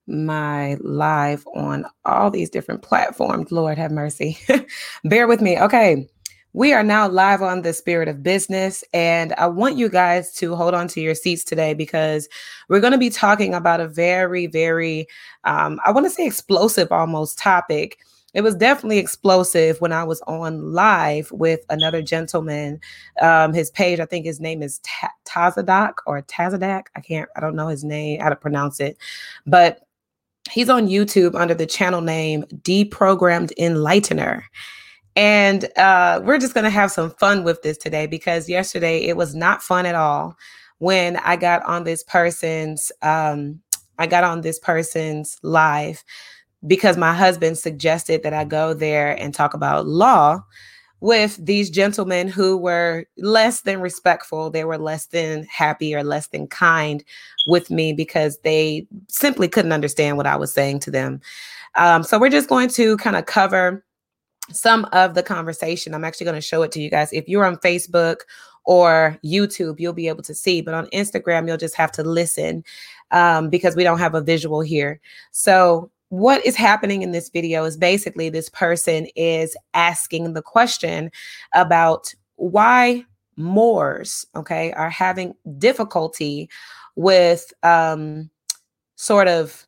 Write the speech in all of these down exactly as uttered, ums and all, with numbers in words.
my live on all these different platforms. Lord have mercy. Bear with me. Okay. We are now live on the Spirit of Business, and I want you guys to hold on to your seats today because we're going to be talking about a very, very, um, I want to say explosive almost topic. It was definitely explosive when I was on live with another gentleman. Um, his page, I think his name is Ta- Tazadak or Tazadak. I can't, I don't know his name, how to pronounce it, but he's on YouTube under the channel name Deprogrammed Enlightener. And uh, we're just going to have some fun with this today because yesterday it was not fun at all when I got on this person's, um, I got on this person's live because my husband suggested that I go there and talk about law with these gentlemen who were less than respectful. They were less than happy or less than kind with me because they simply couldn't understand what I was saying to them. Um, so we're just going to kind of cover some of the conversation. I'm actually going to show it to you guys. If you're on Facebook or YouTube, you'll be able to see, but on Instagram, you'll just have to listen um, because we don't have a visual here. So what is happening in this video is basically this person is asking the question about why Moors, okay, are having difficulty with um, sort of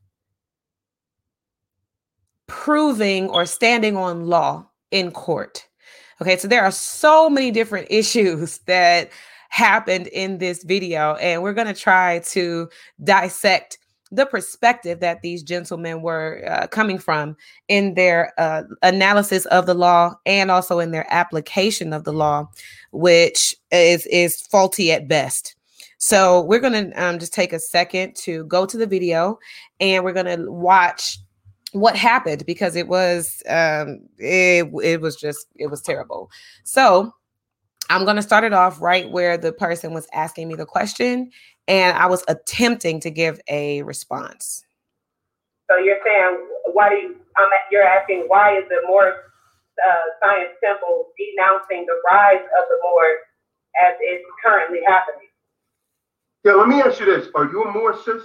proving or standing on law in court. Okay, so there are so many different issues that happened in this video, and we're going to try to dissect the perspective that these gentlemen were uh, coming from in their uh, analysis of the law and also in their application of the law, which is, is faulty at best. So we're going to um, just take a second to go to the video, and we're going to watch what happened because it was um it, it was just it was terrible. So I'm going to start it off right where the person was asking me the question and I was attempting to give a response. So you're saying, why do you um, you're asking why is the Moorish uh, Science Temple denouncing the rise of the Moors as it's currently happening? Yeah, let me ask you this. Are you a Moor, sis?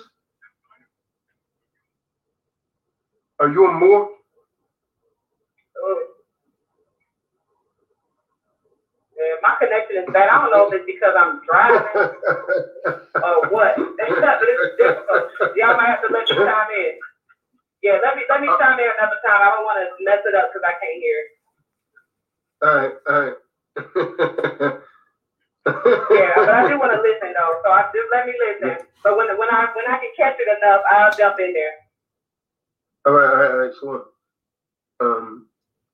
Are you a Moor? Yeah, my connection is bad. I don't know if it's because I'm driving or what. It's difficult. Y'all might have to let me chime in. Yeah, let me let me chime in another time. I don't want to mess it up because I can't hear. All right, all right. Yeah, but I do want to listen though. So I just let me listen. But when when I when I can catch it enough, I'll jump in there. All right, all right, all right, sure. Um,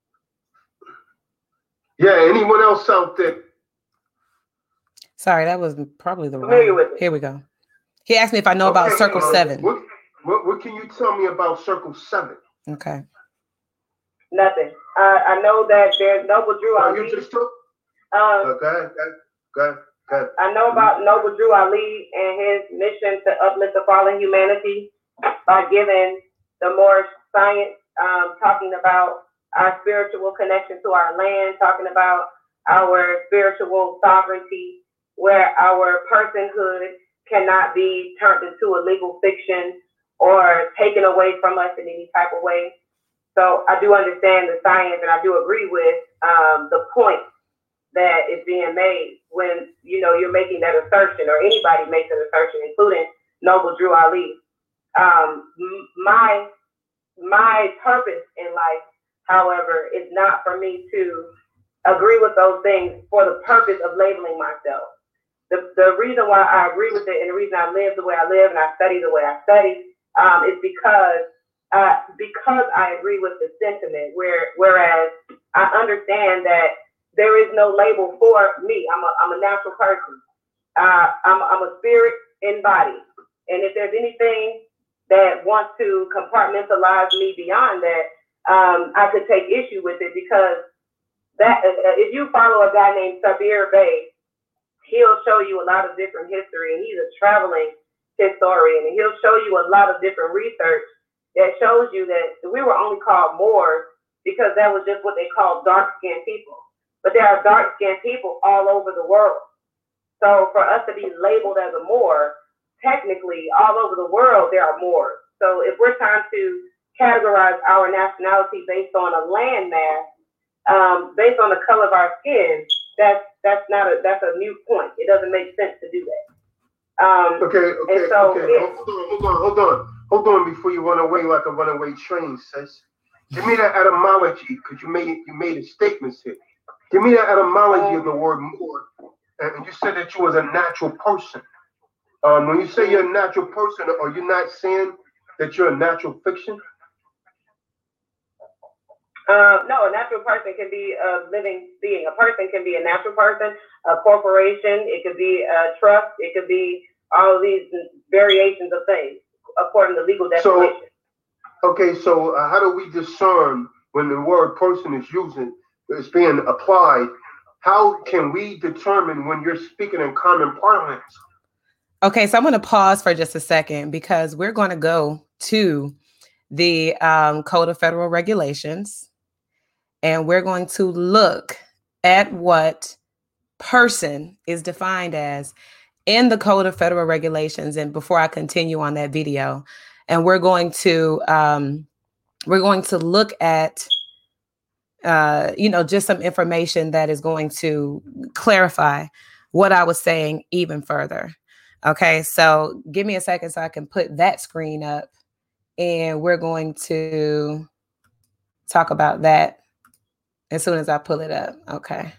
yeah, anyone else out there? Sorry, that was probably the Familiar wrong. with it. Here we go. He asked me if I know Okay, about Circle uh, Seven. What, what what can you tell me about Circle Seven? Okay. Nothing. Uh, I know that there's Noble Drew Oh, Ali. you just took? Um, Okay, okay, okay, okay. I know about Noble Drew Ali and his mission to uplift the fallen humanity by giving the more science, um, talking about our spiritual connection to our land, talking about our spiritual sovereignty, where our personhood cannot be turned into a legal fiction or taken away from us in any type of way. So I do understand the science, and I do agree with um, the point that is being made when, you know, you're making that assertion, or anybody makes an assertion, including Noble Drew Ali. Um, my my purpose in life, however, is not for me to agree with those things for the purpose of labeling myself. The the reason why I agree with it and the reason I live the way I live and I study the way I study um, is because uh, because I agree with the sentiment. Where whereas I understand that there is no label for me. I'm a I'm a natural person. Uh, I'm I'm a spirit in body, and if there's anything that wants to compartmentalize me beyond that, um, I could take issue with it because that uh, if you follow a guy named Sabir Bey, he'll show you a lot of different history, and he's a traveling historian, and he'll show you a lot of different research that shows you that we were only called Moors because that was just what they called dark-skinned people. But there are dark-skinned people all over the world. So for us to be labeled as a Moor, technically all over the world there are Moors. So if we're trying to categorize our nationality based on a landmass, um, based on the color of our skin, that's that's not a that's a mute point. It doesn't make sense to do that. Um, okay, okay, so okay. it, hold on, hold on, hold on, hold on before you run away like a runaway train, sis. Give me that etymology, because you made you made a statement here. Give me that etymology um, of the word more. And you said that you was a natural person. Um, when you say you're a natural person, are you not saying that you're a natural fiction? Uh, no, a natural person can be a living being. A person can be a natural person, a corporation. It could be a trust. It could be all of these variations of things according to legal definition. So, okay, so uh, how do we discern when the word person is using, is being applied? How can we determine when you're speaking in common parlance? Okay, so I'm going to pause for just a second because we're going to go to the um, Code of Federal Regulations, and we're going to look at what person is defined as in the Code of Federal Regulations. And before I continue on that video, and we're going to um, we're going to look at uh, you know, just some information that is going to clarify what I was saying even further. Okay, so give me a second so I can put that screen up, and we're going to talk about that as soon as I pull it up. Okay,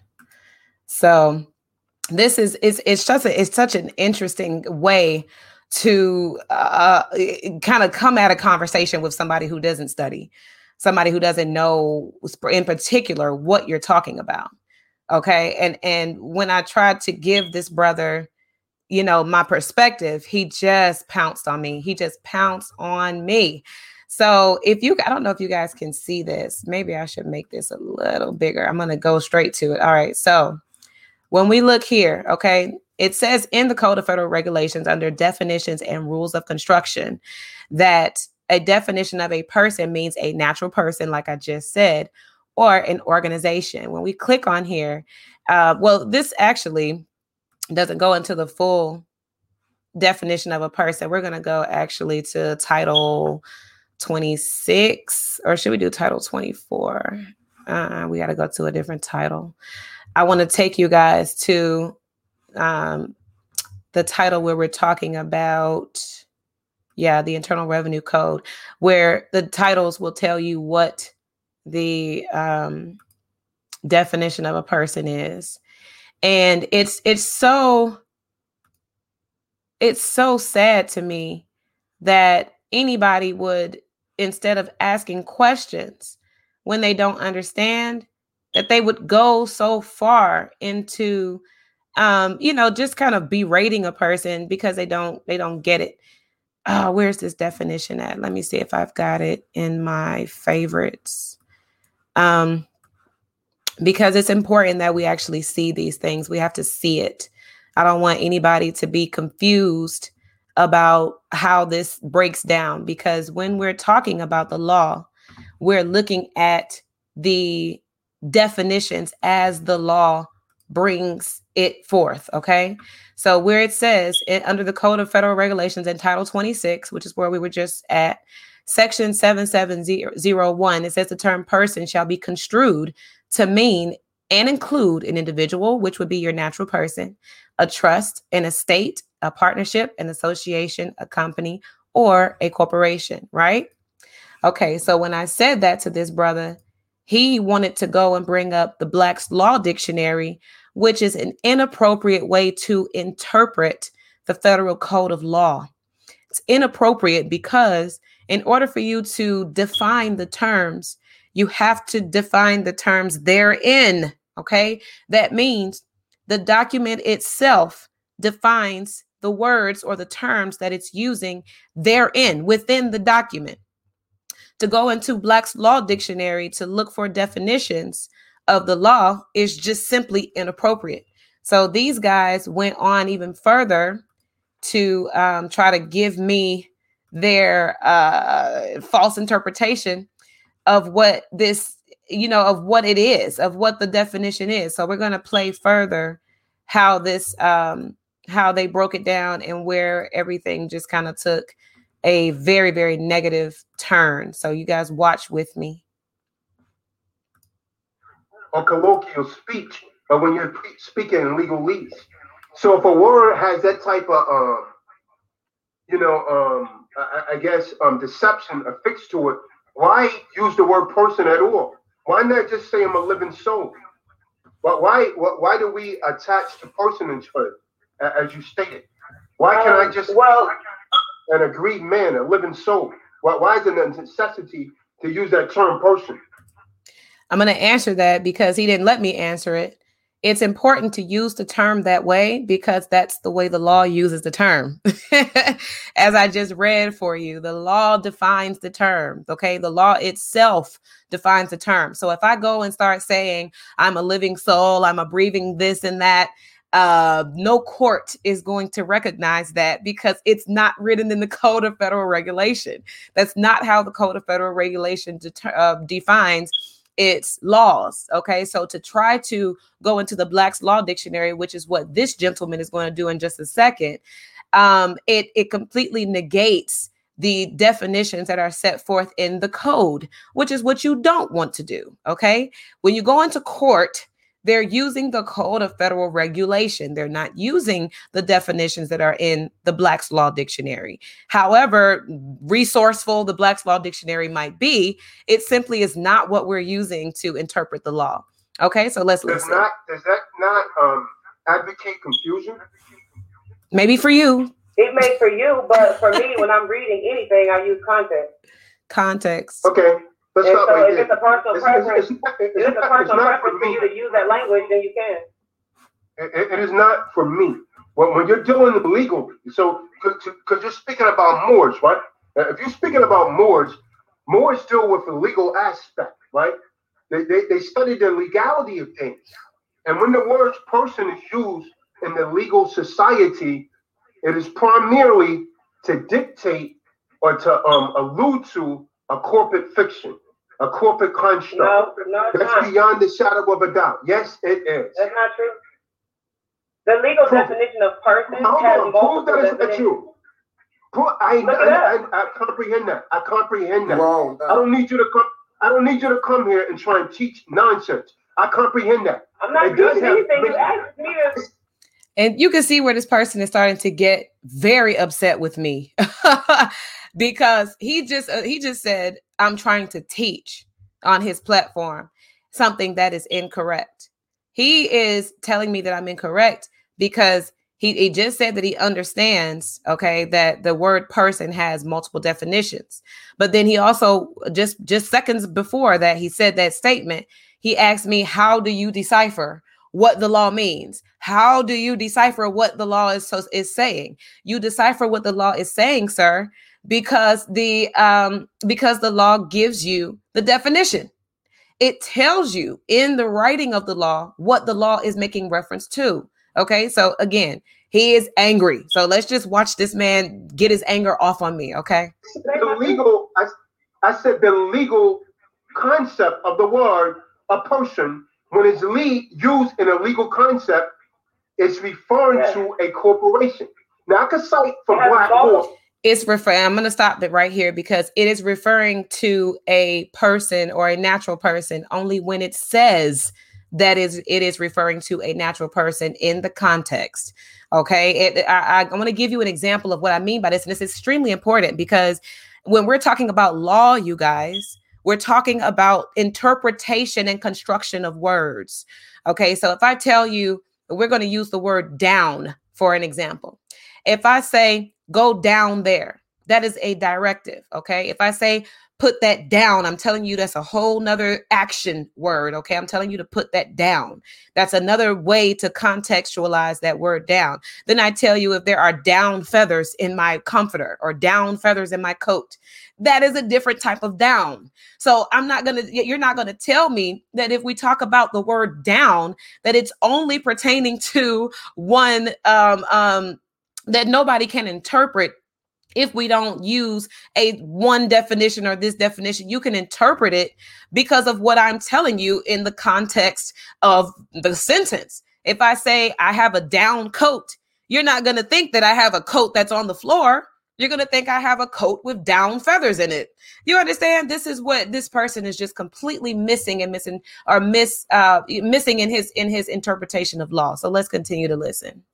so this is it's it's just a, it's such an interesting way to uh, kind of come at a conversation with somebody who doesn't study, somebody who doesn't know in particular what you're talking about. Okay, and and when I tried to give this brother, you know, my perspective, he just pounced on me. He just pounced on me. So if you, I don't know if you guys can see this. Maybe I should make this a little bigger. I'm going to go straight to it. All right. So when we look here, okay, it says in the Code of Federal Regulations under definitions and rules of construction that a definition of a person means a natural person, like I just said, or an organization. When we click on here, uh, well, this actually doesn't go into the full definition of a person. We're going to go actually to Title twenty-six, or should we do Title twenty-four? Uh, we got to go to a different title. I want to take you guys to um, the title where we're talking about, yeah, the Internal Revenue Code, where the titles will tell you what the um, definition of a person is. And it's it's so it's so sad to me that anybody would, instead of asking questions when they don't understand, that they would go so far into, um, you know, just kind of berating a person because they don't they don't get it. Oh, where's this definition at? Let me see if I've got it in my favorites. Um, because it's important that we actually see these things. We have to see it. I don't want anybody to be confused about how this breaks down, because when we're talking about the law, we're looking at the definitions as the law brings it forth. Okay. So where it says it, under the Code of Federal Regulations in Title twenty-six, which is where we were just at, Section seven seven zero one, it says the term person shall be construed to mean and include an individual, which would be your natural person, a trust, an estate, a partnership, an association, a company, or a corporation, right? Okay, so when I said that to this brother, he wanted to go and bring up the Black's Law Dictionary, which is an inappropriate way to interpret the federal code of law. It's inappropriate because in order for you to define the terms, you have to define the terms therein. Okay, that means the document itself defines the words or the terms that it's using therein within the document. To go into Black's Law Dictionary to look for definitions of the law is just simply inappropriate. So these guys went on even further to um, try to give me their uh, false interpretation of what this, you know, of what it is, of what the definition is. So we're going to play further how this, um, how they broke it down and where everything just kind of took a very, very negative turn. So you guys watch with me. Or colloquial speech, or when you're pre- speaking in legalese. So if a word has that type of, um, you know, um, I, I guess, um, deception affixed to it, why use the word person at all? Why not just say I'm a living soul? Why, why, why do we attach to personhood, as you stated? Why can't I just, well, an agreed man, a living soul? Why, why is it a necessity to use that term person? I'm going to answer that because he didn't let me answer it. It's important to use the term that way because that's the way the law uses the term. As I just read for you, the law defines the term. Okay. The law itself defines the term. So if I go and start saying I'm a living soul, I'm a breathing this and that, uh, no court is going to recognize that because it's not written in the Code of Federal Regulation. That's not how the Code of Federal Regulation det- uh, defines its laws. Okay. So to try to go into the Black's Law Dictionary, which is what this gentleman is going to do in just a second, um, it, it completely negates the definitions that are set forth in the code, which is what you don't want to do. Okay. When you go into court, they're using the Code of Federal Regulation. They're not using the definitions that are in the Black's Law Dictionary. However resourceful the Black's Law Dictionary might be, it simply is not what we're using to interpret the law. Okay, so let's does listen. Not, does that not um, advocate confusion? Maybe for you. It may for you, but for me, when I'm reading anything, I use context. Context. Okay. Let's and stop so right if there. it's a personal It's, preference, it's, it's, it's, if it's a personal it's preference for, for you to use that language, then you can. It, it is not for me. When, when you're dealing with legal, so because you're speaking about Moors, right? If you're speaking about Moors, Moors deal with the legal aspect, right? They, they, they study the legality of things. And when the word person is used in the legal society, it is primarily to dictate or to um, allude to a corporate fiction, a corporate construct. No, no, it's That's not. beyond the shadow of a doubt. Yes, it is. That's not true. The legal Prove definition of person Hold has on, multiple prove that it's not definitions. true. Prove, I, Look I, it I, up. I, I comprehend that. I comprehend that. Wrong. I don't need you to come. I don't need you to come here and try and teach nonsense. I comprehend that. I'm not It does teaching have anything. You many- asked me to. And you can see where this person is starting to get very upset with me because he just uh, he just said, I'm trying to teach on his platform something that is incorrect. He is telling me that I'm incorrect because he, he just said that he understands, okay, that the word person has multiple definitions. But then he also just just seconds before that, he said that statement. He asked me, how do you decipher what the law means? How do you decipher what the law is, so, is saying? You decipher what the law is saying, sir, because the um, because the law gives you the definition. It tells you in the writing of the law what the law is making reference to. Okay, so again, he is angry. So let's just watch this man get his anger off on me. Okay. The legal, I, I said the legal concept of the word a person, when it's le- used in a legal concept, it's referring Yeah. to a corporation. Now I can cite from Yeah, Black both. Law. It's referring, I'm going to stop it right here because it is referring to a person or a natural person only when it says that is it is referring to a natural person in the context. Okay. It, I, I, I'm going to give you an example of what I mean by this. And it's extremely important because when we're talking about law, you guys, we're talking about interpretation and construction of words. Okay. So if I tell you, we're going to use the word down for an example. If I say, go down there, that is a directive. Okay. If I say, put that down, I'm telling you that's a whole nother action word. Okay. I'm telling you to put that down. That's another way to contextualize that word down. Then I tell you if there are down feathers in my comforter or down feathers in my coat, that is a different type of down. So I'm not going to, you're not going to tell me that if we talk about the word down, that it's only pertaining to one, um, um, that nobody can interpret. If we don't use a one definition or this definition, you can interpret it because of what I'm telling you in the context of the sentence. If I say I have a down coat, you're not going to think that I have a coat that's on the floor. You're going to think I have a coat with down feathers in it. You understand? This is what this person is just completely missing and missing or miss uh, missing in his in his interpretation of law. So let's continue to listen.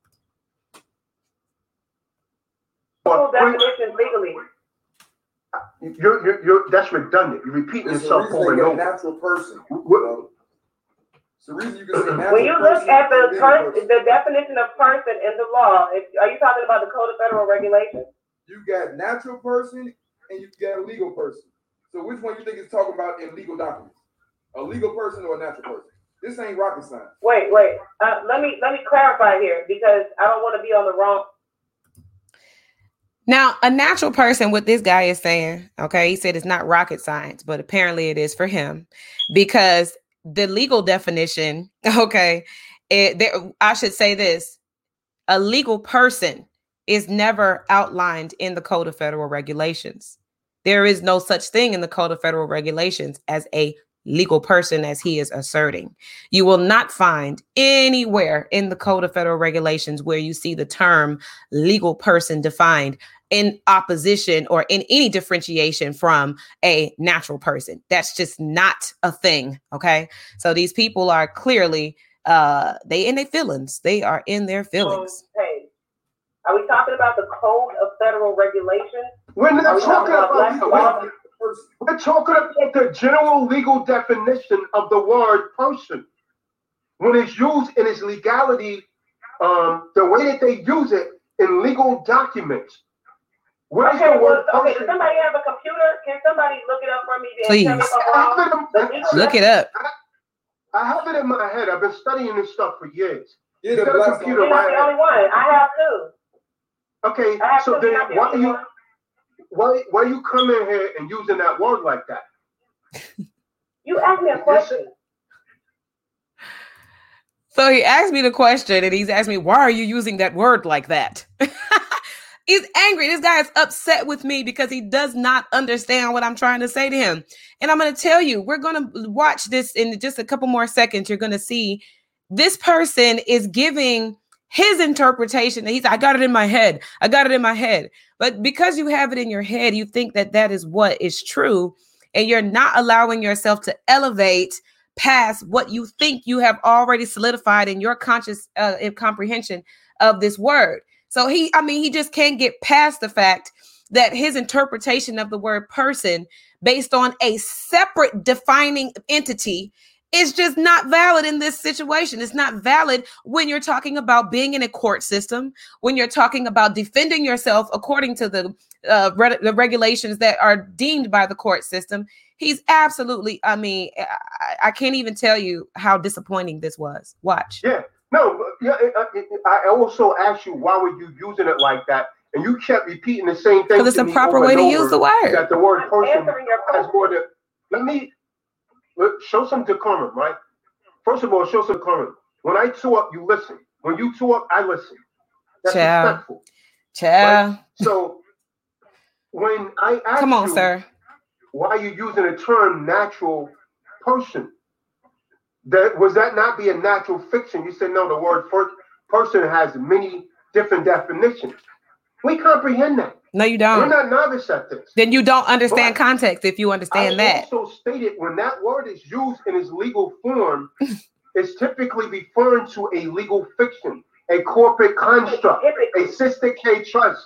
Full definitions legally. You're, you're, you're, that's redundant. You're repeating There's yourself over and over. Natural person. What? It's the reason you can say natural When you look person, at the per- person. the definition of person in the law, if, are you talking about the Code of Federal Regulations? You got natural person and you got a legal person. So which one you think is talking about in legal documents? A legal person or a natural person? This ain't rocket science. Wait, wait. Uh, let me let me clarify here because I don't want to be on the wrong. Now, a natural person, what this guy is saying, okay, he said it's not rocket science, but apparently it is for him because the legal definition, okay, it, there, I should say this, a legal person is never outlined in the Code of Federal Regulations. There is no such thing in the Code of Federal Regulations as a legal person, as he is asserting. You will not find anywhere in the Code of Federal Regulations where you see the term legal person defined in opposition or in any differentiation from a natural person. That's just not a thing. Okay. So these people are clearly uh they in their feelings. They are in their feelings. Hey, are we talking about the Code of Federal Regulations? We're not we talking about, about about we're talking about the general legal definition of the word person. When it's used in its legality, um, the way that they use it in legal documents. What okay, is the word well, okay, person? does somebody have a computer? Can somebody look it up for me? Please. Tell me if I'm wrong? The legal Look it up. I have it in my head. I've been studying this stuff for years. Yeah, You got a computer You're not right the only one. I have two. Okay, I have so two. then You're not the why only you one. why why you come in here and using that word like that? You asked me a question. So he asked me the question and he's asked me, why are you using that word like that? He's angry. This guy is upset with me because he does not understand what I'm trying to say to him. And I'm going to tell you, we're going to watch this in just a couple more seconds. You're going to see this person is giving his interpretation. He's, I got it in my head. I got it in my head. But because you have it in your head, you think that that is what is true. And you're not allowing yourself to elevate past what you think you have already solidified in your conscious uh, comprehension of this word. So he, I mean, he just can't get past the fact that his interpretation of the word person based on a separate defining entity is just not valid in this situation. It's not valid when you're talking about being in a court system, when you're talking about defending yourself according to the, uh, re- the regulations that are deemed by the court system. He's absolutely, I mean, I, I can't even tell you how disappointing this was. Watch. Yeah. No, yeah. I also asked you why were you using it like that, and you kept repeating the same thing. Because it's a proper way to use the word. That the word I'm person answering your has question. more to. Let me let, show some decorum, right? First of all, show some decorum. When I talk, you listen. When you talk, I listen. That's Child. respectful. Child. Right? So when I ask Come on, you, sir. why are you using the term natural person? That was that not be a natural fiction? You said no. The word first person has many different definitions. We comprehend that. No, you We're don't. not novice at this. Then you don't understand But context if you understand I that. also stated when that word is used in its legal form, it's typically referring to a legal fiction, a corporate construct, a sister K trust.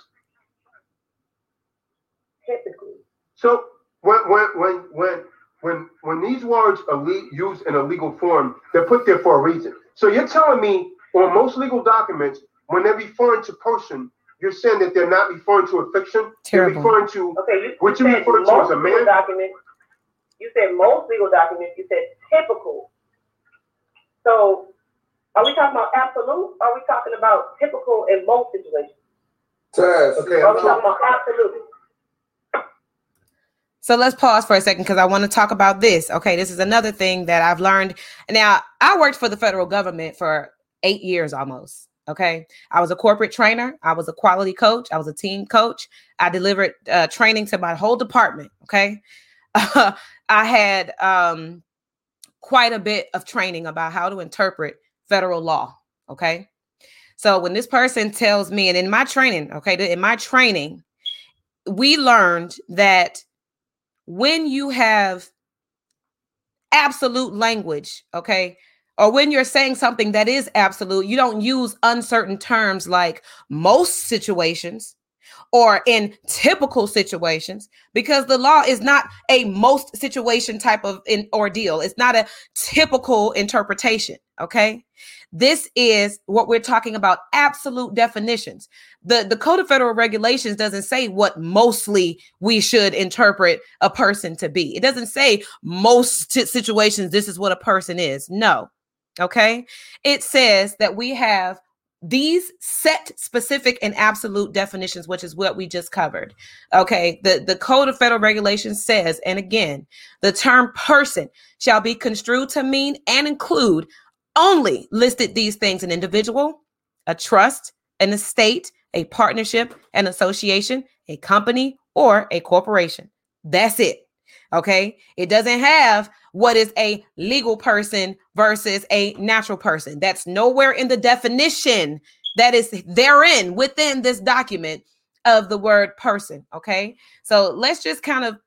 Typically. So when when when when when when these words are le- used in a legal form, they're put there for a reason. So you're telling me on most legal documents, when they're referring to person, you're saying that they're not referring to a fiction. Terrible. They're referring to Okay, you, what you you said refer to most as a legal man. documents. You said most legal documents. You said typical. So, are we talking about absolute? Or are we talking about typical in most situations? Taz. Okay, Are I'm we talking. talking about absolute? So let's pause for a second because I want to talk about this. Okay, this is another thing that I've learned. Now, I worked for the federal government for eight years almost. Okay, I was a corporate trainer. I was a quality coach. I was a team coach. I delivered uh, training to my whole department. Okay, I had um, quite a bit of training about how to interpret federal law. Okay, so when this person tells me, and in my training, okay, in my training, we learned that when you have absolute language, okay, or when you're saying something that is absolute, you don't use uncertain terms like most situations or in typical situations, because the law is not a most situation type of in ordeal. It's not a typical interpretation. Okay. This is what we're talking about. Absolute definitions. The, the Code of Federal Regulations doesn't say what mostly we should interpret a person to be. It doesn't say most t- situations, this is what a person is. No. Okay. It says that we have these set specific and absolute definitions, which is what we just covered. Okay. The, the Code of Federal Regulations says, and again, the term person shall be construed to mean and include only listed these things: an individual, a trust, an estate, a partnership, an association, a company, or a corporation. That's it. Okay. It doesn't have what is a legal person versus a natural person. That's nowhere in the definition that is therein within this document of the word person. Okay. So let's just kind of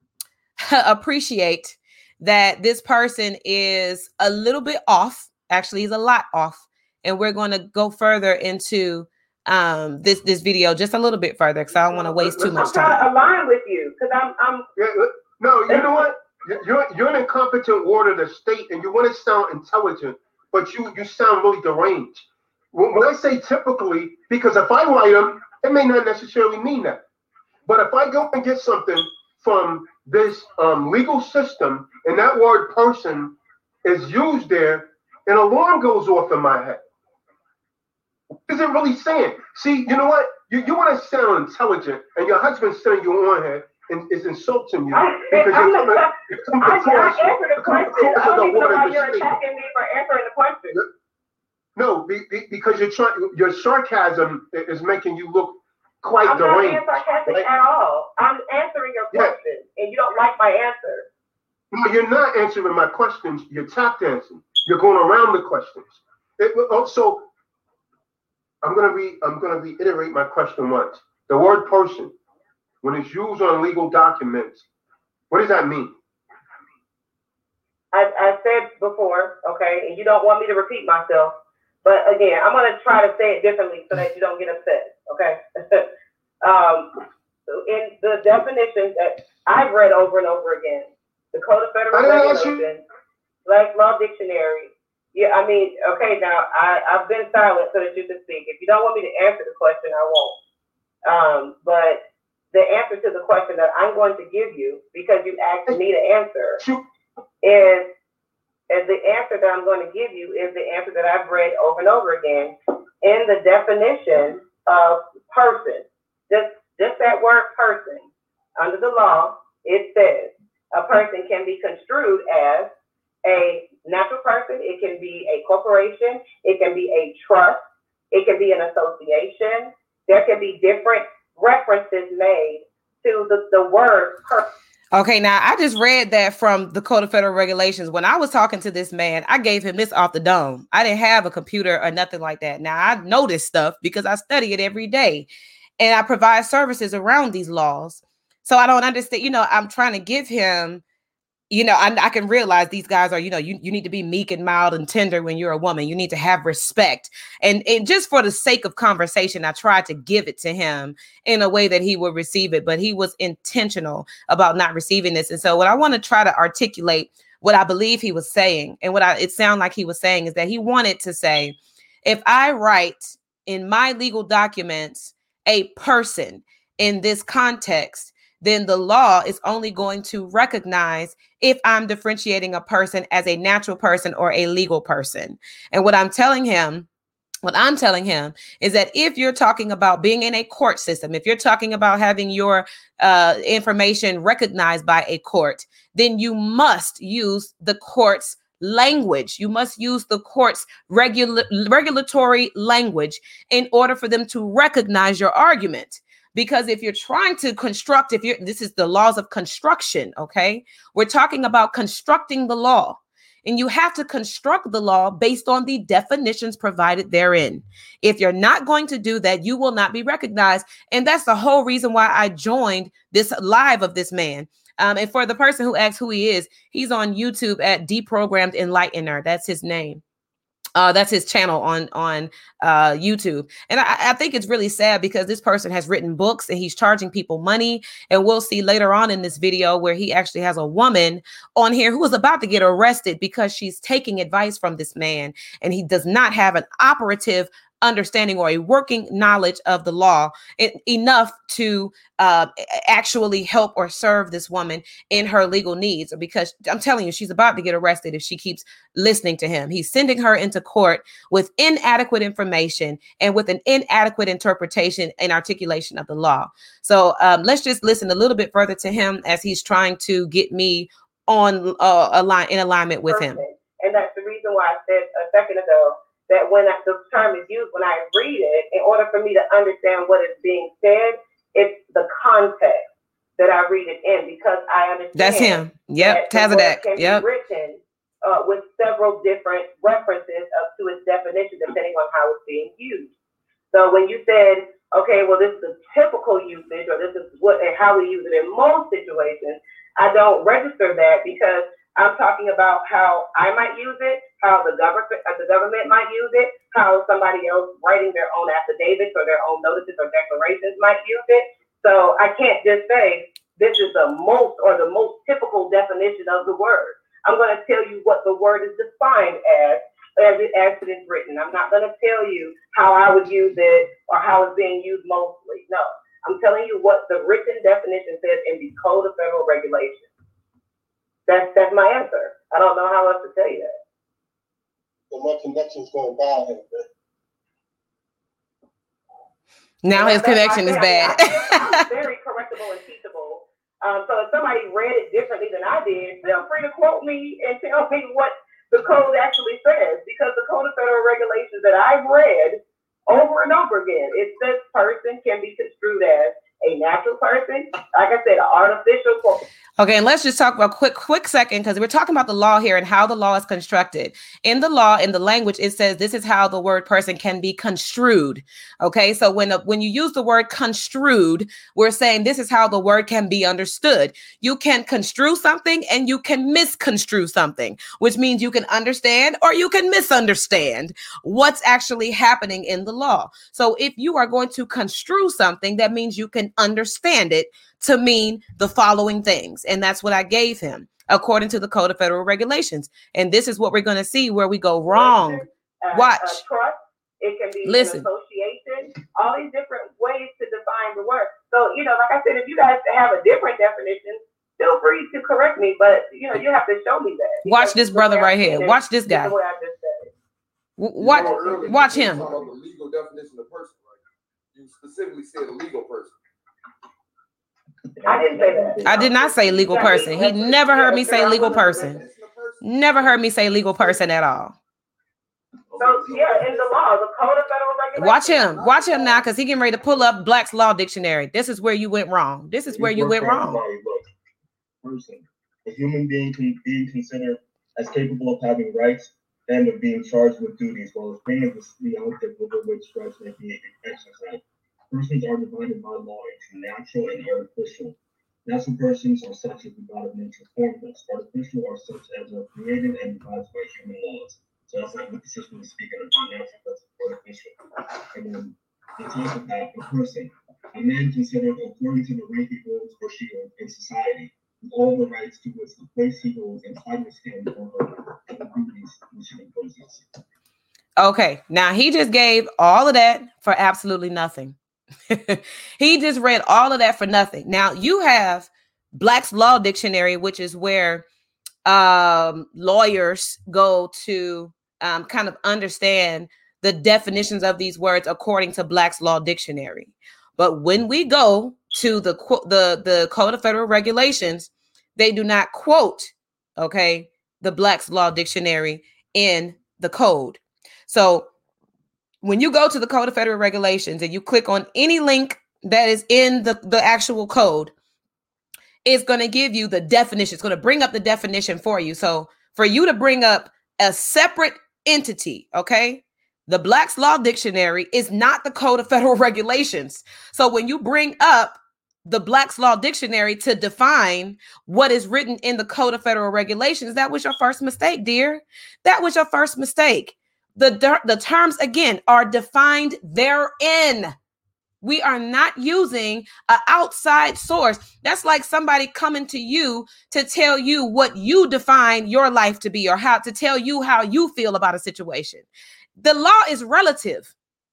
appreciate that this person is a little bit off. Actually, he's a lot off. And we're going to go further into um, this, this video just a little bit further, because I don't want to waste too much time. I'm trying to align with you because I'm, I'm. Yeah, no, you know what? You're you're an incompetent ward of the state, and you want to sound intelligent, but you you sound really deranged. When, when I say typically, because if I write them, it may not necessarily mean that. But if I go and get something from this um, legal system, and that word person is used there, an alarm goes off in my head. What is it really saying? See, you know what? You you want to sound intelligent, and your husband's sitting you on head and is insulting you I, because I'm you're coming, not, you're coming I, across, I answered the question. I don't even know why you're state. attacking me for answering the question. No, be, be, because you're trying. Your sarcasm is making you look quite I'm deranged. not being sarcastic right? at all. I'm answering your Yeah. question, and you don't like my answer. No, you're not answering my questions. You're tap dancing. You're going around the questions. It, so I'm gonna re I'm gonna reiterate my question once. The word person, when it's used on legal documents, what does that mean? I, I said before, okay, and you don't want me to repeat myself, but again, I'm gonna try to say it differently so that you don't get upset, okay? um, in the definitions that I've read over and over again, the Code of Federal Regulations, Black's Law Dictionary. Yeah, I mean, okay, now I, I've been silent so that you can speak. If you don't want me to answer the question, I won't. Um, but the answer to the question that I'm going to give you, because you asked me to answer, is, is the answer that I'm going to give you is the answer that I've read over and over again in the definition of person. Just, just that word person. Under the law, it says a person can be construed as a natural person, it can be a corporation, it can be a trust, it can be an association. There can be different references made to the, the word person. Okay, now I just read that from the Code of Federal Regulations. When I was talking to this man, I gave him this off the dome. I didn't have a computer or nothing like that. Now I know this stuff because I study it every day and I provide services around these laws. So I don't understand, you know, I'm trying to give him, you know, I, I can realize these guys are, you know, you, you need to be meek and mild and tender when you're a woman. You need to have respect. And, and just for the sake of conversation, I tried to give it to him in a way that he would receive it, but he was intentional about not receiving this. And so what I want to try to articulate, what I believe he was saying, and what I, it sounded like he was saying, is that he wanted to say, if I write in my legal documents a person in this context, then the law is only going to recognize if I'm differentiating a person as a natural person or a legal person. And what I'm telling him, what I'm telling him is that if you're talking about being in a court system, if you're talking about having your uh, information recognized by a court, then you must use the court's language. You must use the court's regula- regulatory language in order for them to recognize your argument. Because if you're trying to construct, if you're, this is the laws of construction, okay? We're talking about constructing the law. and you have to construct the law based on the definitions provided therein. If you're not going to do that, you will not be recognized. And that's the whole reason why I joined this live of this man. Um, and for the person who asks who he is, he's on YouTube at Deprogrammed Enlightener. That's his name. Uh, that's his channel on on uh, YouTube. And I, I think it's really sad because this person has written books and he's charging people money. And we'll see later on in this video where he actually has a woman on here who is about to get arrested because she's taking advice from this man. And he does not have an operative understanding or a working knowledge of the law it, enough to uh, actually help or serve this woman in her legal needs. Because I'm telling you, she's about to get arrested if she keeps listening to him. He's sending her into court with inadequate information and with an inadequate interpretation and articulation of the law. So um, let's just listen a little bit further to him as he's trying to get me on uh, a line in alignment with him. And that's the reason why I said a second ago that when I, the term is used, when I read it, in order for me to understand what is being said, it's the context that I read it in, because I understand. That's him. Yep. Tazadak. Can yep. be written uh, with several different references up to its definition, depending on how it's being used. So when you said, okay, well, this is the typical usage, or this is what and how we use it in most situations, I don't register that because I'm talking about how I might use it, how the government uh, the government might use it, how somebody else writing their own affidavits or their own notices or declarations might use it. So I can't just say this is the most or the most typical definition of the word. I'm going to tell you what the word is defined as, as it, as it is written. I'm not going to tell you how I would use it or how it's being used mostly. No, I'm telling you what the written definition says in the Code of Federal Regulations. That's that's my answer. I don't know how else to tell you that. So my connection's going bad here, man. Now his connection is bad. I'm very correctable and teachable. Um, so if somebody read it differently than I did, feel free to quote me and tell me what the code actually says. Because the Code of Federal Regulations that I've read over and over again, it says person can be construed as a natural person, like I said, an artificial person. Okay, and let's just talk about a quick, quick second, because we're talking about the law here and how the law is constructed. In the law, in the language, it says this is how the word person can be construed. Okay, so when, when you use the word construed, we're saying this is how the word can be understood. You can construe something and you can misconstrue something, which means you can understand or you can misunderstand what's actually happening in the law. So if you are going to construe something, that means you can understand it to mean the following things. And that's what I gave him according to the Code of Federal Regulations. And this is what we're going to see where we go wrong. Uh, Watch. Uh, trust. It can be Listen. An association, all these different ways to define the word. So, you know, like I said, if you guys have a different definition, feel free to correct me, but, you know, you have to show me that. Watch this brother right here. Watch this guy. The way I just said it. Watch, You know, earlier watch you him. talked about the legal definition of person, right? You specifically said a legal person. I didn't say that. I did not say legal person. He never heard me say legal person. Never heard me say legal person at all. So, yeah, in the law, the Code of Federal Regulations. Watch him. Watch him now, because he getting ready to pull up Black's Law Dictionary. This is where you went wrong. This is where you went wrong. Person, a human being can being considered as capable of having rights and of being charged with duties, while as being the object over which rights may be exercised. Persons are divided by law into natural and artificial. Natural persons are such as the God of nature formed us. Artificial are such as are created and devised by human laws. So that's not what the system is speaking about. Natural versus artificial. And then on top of that, a person, a man considered according to the rank he holds or she holds in society, with all the rights to which the place he holds entitles him or her, and the duties which he imposes. Okay, now he just gave all of that for absolutely nothing. He just read all of that for nothing. Now you have Black's Law Dictionary, which is where um, lawyers go to um, kind of understand the definitions of these words according to Black's Law Dictionary. But when we go to the the the Code of Federal Regulations, they do not quote, okay, the Black's Law Dictionary in the code. So when you go to the Code of Federal Regulations and you click on any link that is in the, the actual code, it's going to give you the definition. It's going to bring up the definition for you. So for you to bring up a separate entity, okay? The Black's Law Dictionary is not the Code of Federal Regulations. So when you bring up the Black's Law Dictionary to define what is written in the Code of Federal Regulations, that was your first mistake, dear. That was your first mistake. The, the terms, again, are defined therein. We are not using an outside source. That's like somebody coming to you to tell you what you define your life to be, or how to tell you how you feel about a situation. The law is relative.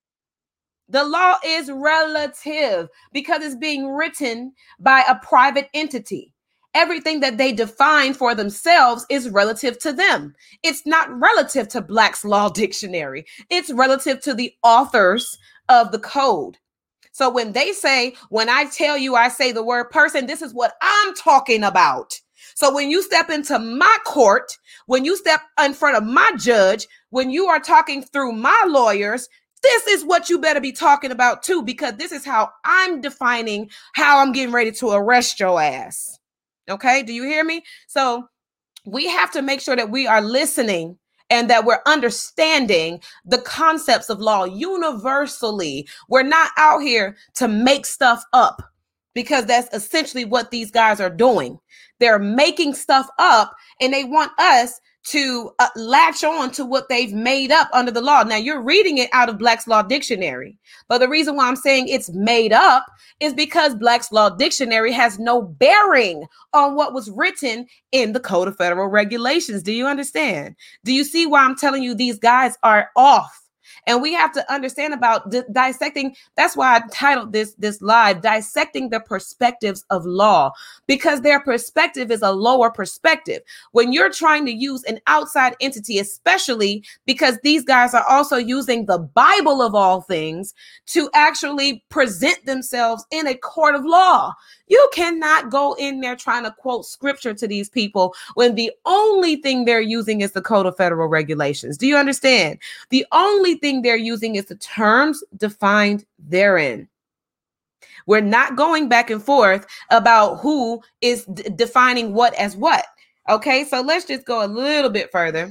The law is relative because it's being written by a private entity. Everything that they define for themselves is relative to them. It's not relative to Black's Law Dictionary. It's relative to the authors of the code. So when they say, when I tell you, I say the word person, this is what I'm talking about. So when you step into my court, when you step in front of my judge, when you are talking through my lawyers, this is what you better be talking about too, because this is how I'm defining how I'm getting ready to arrest your ass. Okay, do you hear me? So we have to make sure that we are listening and that we're understanding the concepts of law universally. We're not out here to make stuff up, because that's essentially what these guys are doing. They're making stuff up and they want us to uh, latch on to what they've made up under the law. Now, you're reading it out of Black's Law Dictionary, but the reason why I'm saying it's made up is because Black's Law Dictionary has no bearing on what was written in the Code of Federal Regulations. Do you understand? Do you see why I'm telling you these guys are off? And we have to understand about di- dissecting. That's why I titled this, this live, Dissecting the Perspectives of Law, because their perspective is a lower perspective. When you're trying to use an outside entity, especially because these guys are also using the Bible of all things to actually present themselves in a court of law. You cannot go in there trying to quote scripture to these people when the only thing they're using is the Code of Federal Regulations. Do you understand? The only thing they're using is the terms defined therein. We're not going back and forth about who is d- defining what as what. Okay, so let's just go a little bit further.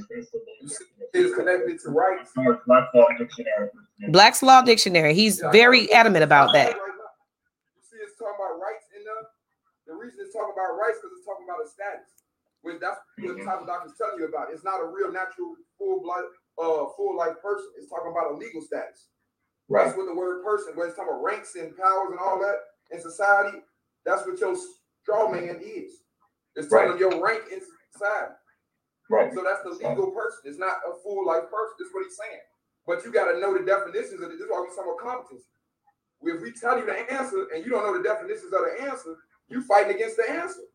It's connected to rights. Black's Law Dictionary. Black's Law Dictionary. He's very adamant about that. You see, it's talking about rights in there. The reason it's talking about rights because it's talking about a status. Which that's what the type of doctrine is telling you about. It's not a real natural full life, uh, full life person. It's talking about a legal status. Right. That's what the word person, where it's talking about ranks and powers and all that in society. That's what your straw man is. It's telling right. your rank in society. Right. So that's the legal person. It's not a full life person. That's what he's saying. But you got to know the definitions of it. This is why we talk about competency. If we tell you the answer and you don't know the definitions of the answer, you fighting against the answer.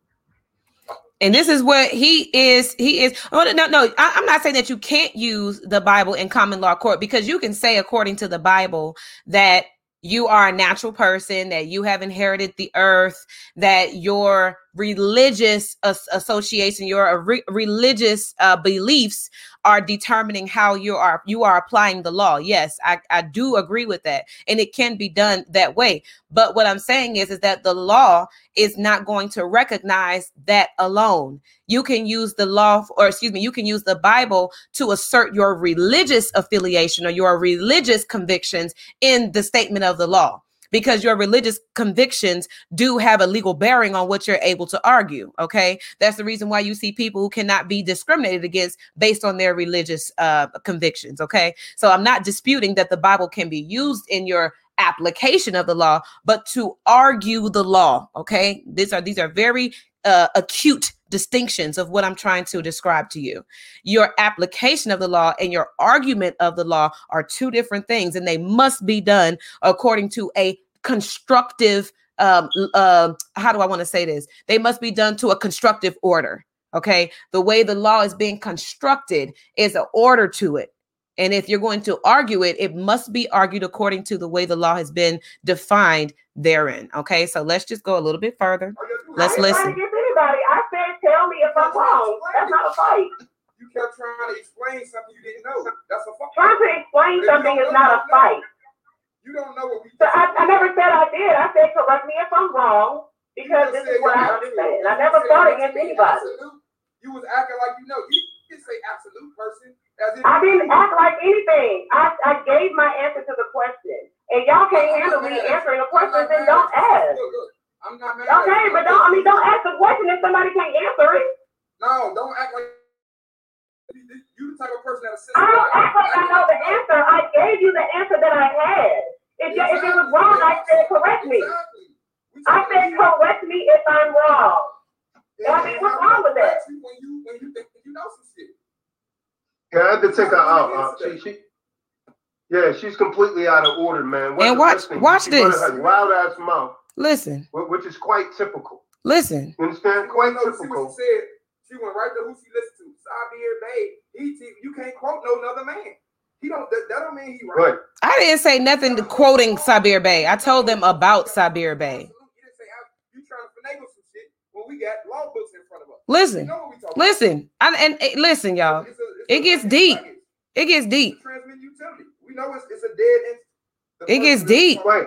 And this is what he is. He is. Oh, no, no, I, I'm not saying that you can't use the Bible in common law court, because you can say, according to the Bible, that you are a natural person, that you have inherited the earth, that your religious as- association, your re- religious uh, beliefs are determining how you are you are applying the law. Yes, I, I do agree with that. And it can be done that way. But what I'm saying is, is that the law is not going to recognize that alone. You can use the law, or excuse me, you can use the Bible to assert your religious affiliation or your religious convictions in the statement of the law, because your religious convictions do have a legal bearing on what you're able to argue. Okay. That's the reason why you see people who cannot be discriminated against based on their religious uh, convictions. Okay. So I'm not disputing that the Bible can be used in your application of the law, but to argue the law. Okay. These are, these are very uh, acute distinctions of what I'm trying to describe to you. Your application of the law and your argument of the law are two different things, and they must be done according to a constructive, um, uh, how do I want to say this? They must be done to a constructive order. Okay. The way the law is being constructed is an order to it. And if you're going to argue it, it must be argued according to the way the law has been defined therein. Okay, so let's just go a little bit further. Let's I listen. I didn't get anybody. I said, tell me if I'm wrong. That's not a fight. You kept trying to explain something you didn't know. That's a fight. Trying to explain something is not a fight. You don't know what we So I, I never said I did. I said, correct me if I'm wrong, because this is what I understand. I never fought against anybody. You was acting like you know. You, say absolute person. As if I didn't act like anything. I, I gave my answer to the question. And y'all can't handle me answering the questions, then don't ask. Look, look, I'm not mad. Okay, but don't, I mean, don't ask the question if somebody can't answer it. No, don't act like you the type of person that will sit. I don't act like I know the answer. I gave you the answer that I had. If, you, if it was wrong, I said correct me. I said correct me if I'm wrong. I mean, what's wrong with that? When you when you think you know some shit. Yeah, I had to take her out. Uh, she, she, yeah, she's completely out of order, man. And watch, watch she this. Her loud ass mouth. Listen. Which is quite typical. Listen. You understand? Quite know, typical. See what she said. She went right to who she listened to. Sabir Bey. He, you can't quote no other man. He don't. That, that don't mean he right. right. I didn't say nothing to quoting Sabir Bey. I told them about Sabir Bey. You didn't say you trying to finagle some shit when we got law books in front of us. Listen. You know listen. I, and, and listen, y'all. It's a, it's it gets deep. Package. It gets deep. It's a transmitting utility. We know it's, it's a dead end. It gets deep. Right.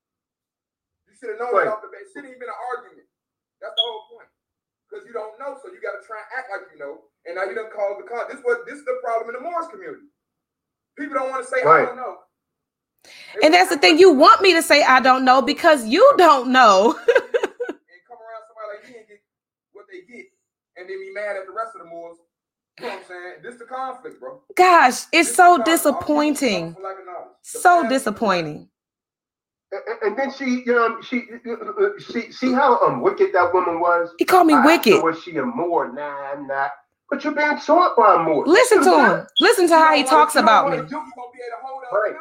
You should have known right. It off the bat. It shouldn't even been an argument. That's the whole point. Because you don't know, so you got to try and act like you know. And now you done called the con. This what this is the problem in the Morris community. People don't want to say right. I don't know. They and that's the thing. You want me to say I don't know because you don't know. And come around somebody like me and get what they get, and then be mad at the rest of the Moors. You know what I'm saying? This is the conflict, bro. Gosh, it's this so disappointing. So disappointing. And, and then she, you know, she, she, see how um wicked that woman was. He called me I wicked. Was she a Moor? Nah, nah. But you're being taught by a Moor. Listen to him. Listen to how he talks about me. Right.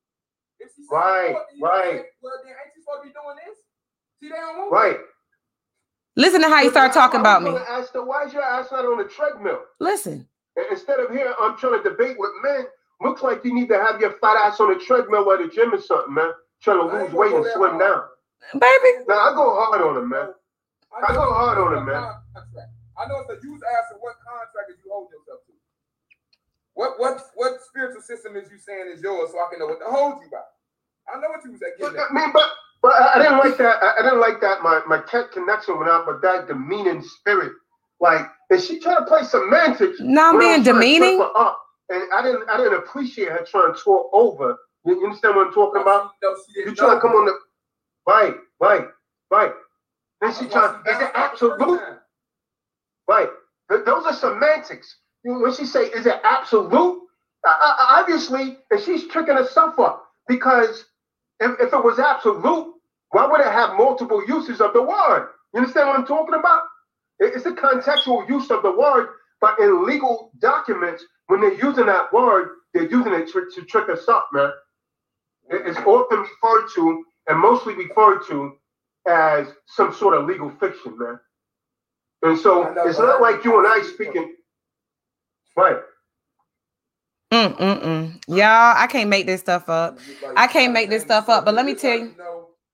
Right. Right. Well, then ain't you supposed to be doing this? See, they don't want right. Listen to how you start talking about me. Ask her, why is your ass not on the treadmill? Listen. And instead of here, I'm trying to debate with men. Looks like you need to have your fat ass on the treadmill at the gym or something, man. Trying to lose weight and slim down. Baby. Now, I go hard on him, man. I, I go hard on him, man. I know it's a use asking what contract did you hold yourself to? What what what spiritual system is you saying is yours so I can know what to hold you by? I know what you was at getting at. I mean, but but I didn't like that. I didn't like that. My my tech connection went out, but that demeaning spirit, like, is she trying to play semantics? No, I'm being demeaning. Up, and I didn't I didn't appreciate her trying to talk over. You understand what I'm talking about? No, you trying to come on the right, right, right. Then she trying. Is it absolute? Right. Those are semantics. When she say, "Is it absolute?" Uh, obviously, and she's tricking herself up because if, if it was absolute, why would it have multiple uses of the word? You understand what I'm talking about? It's the contextual use of the word, but in legal documents, when they're using that word, they're using it to, to trick us up, man. It's often referred to, and mostly referred to, as some sort of legal fiction, man. And so it's not like you and I speaking, right? Mm mm mm. Y'all, I can't make this stuff up. I can't make this stuff up. But let me tell you.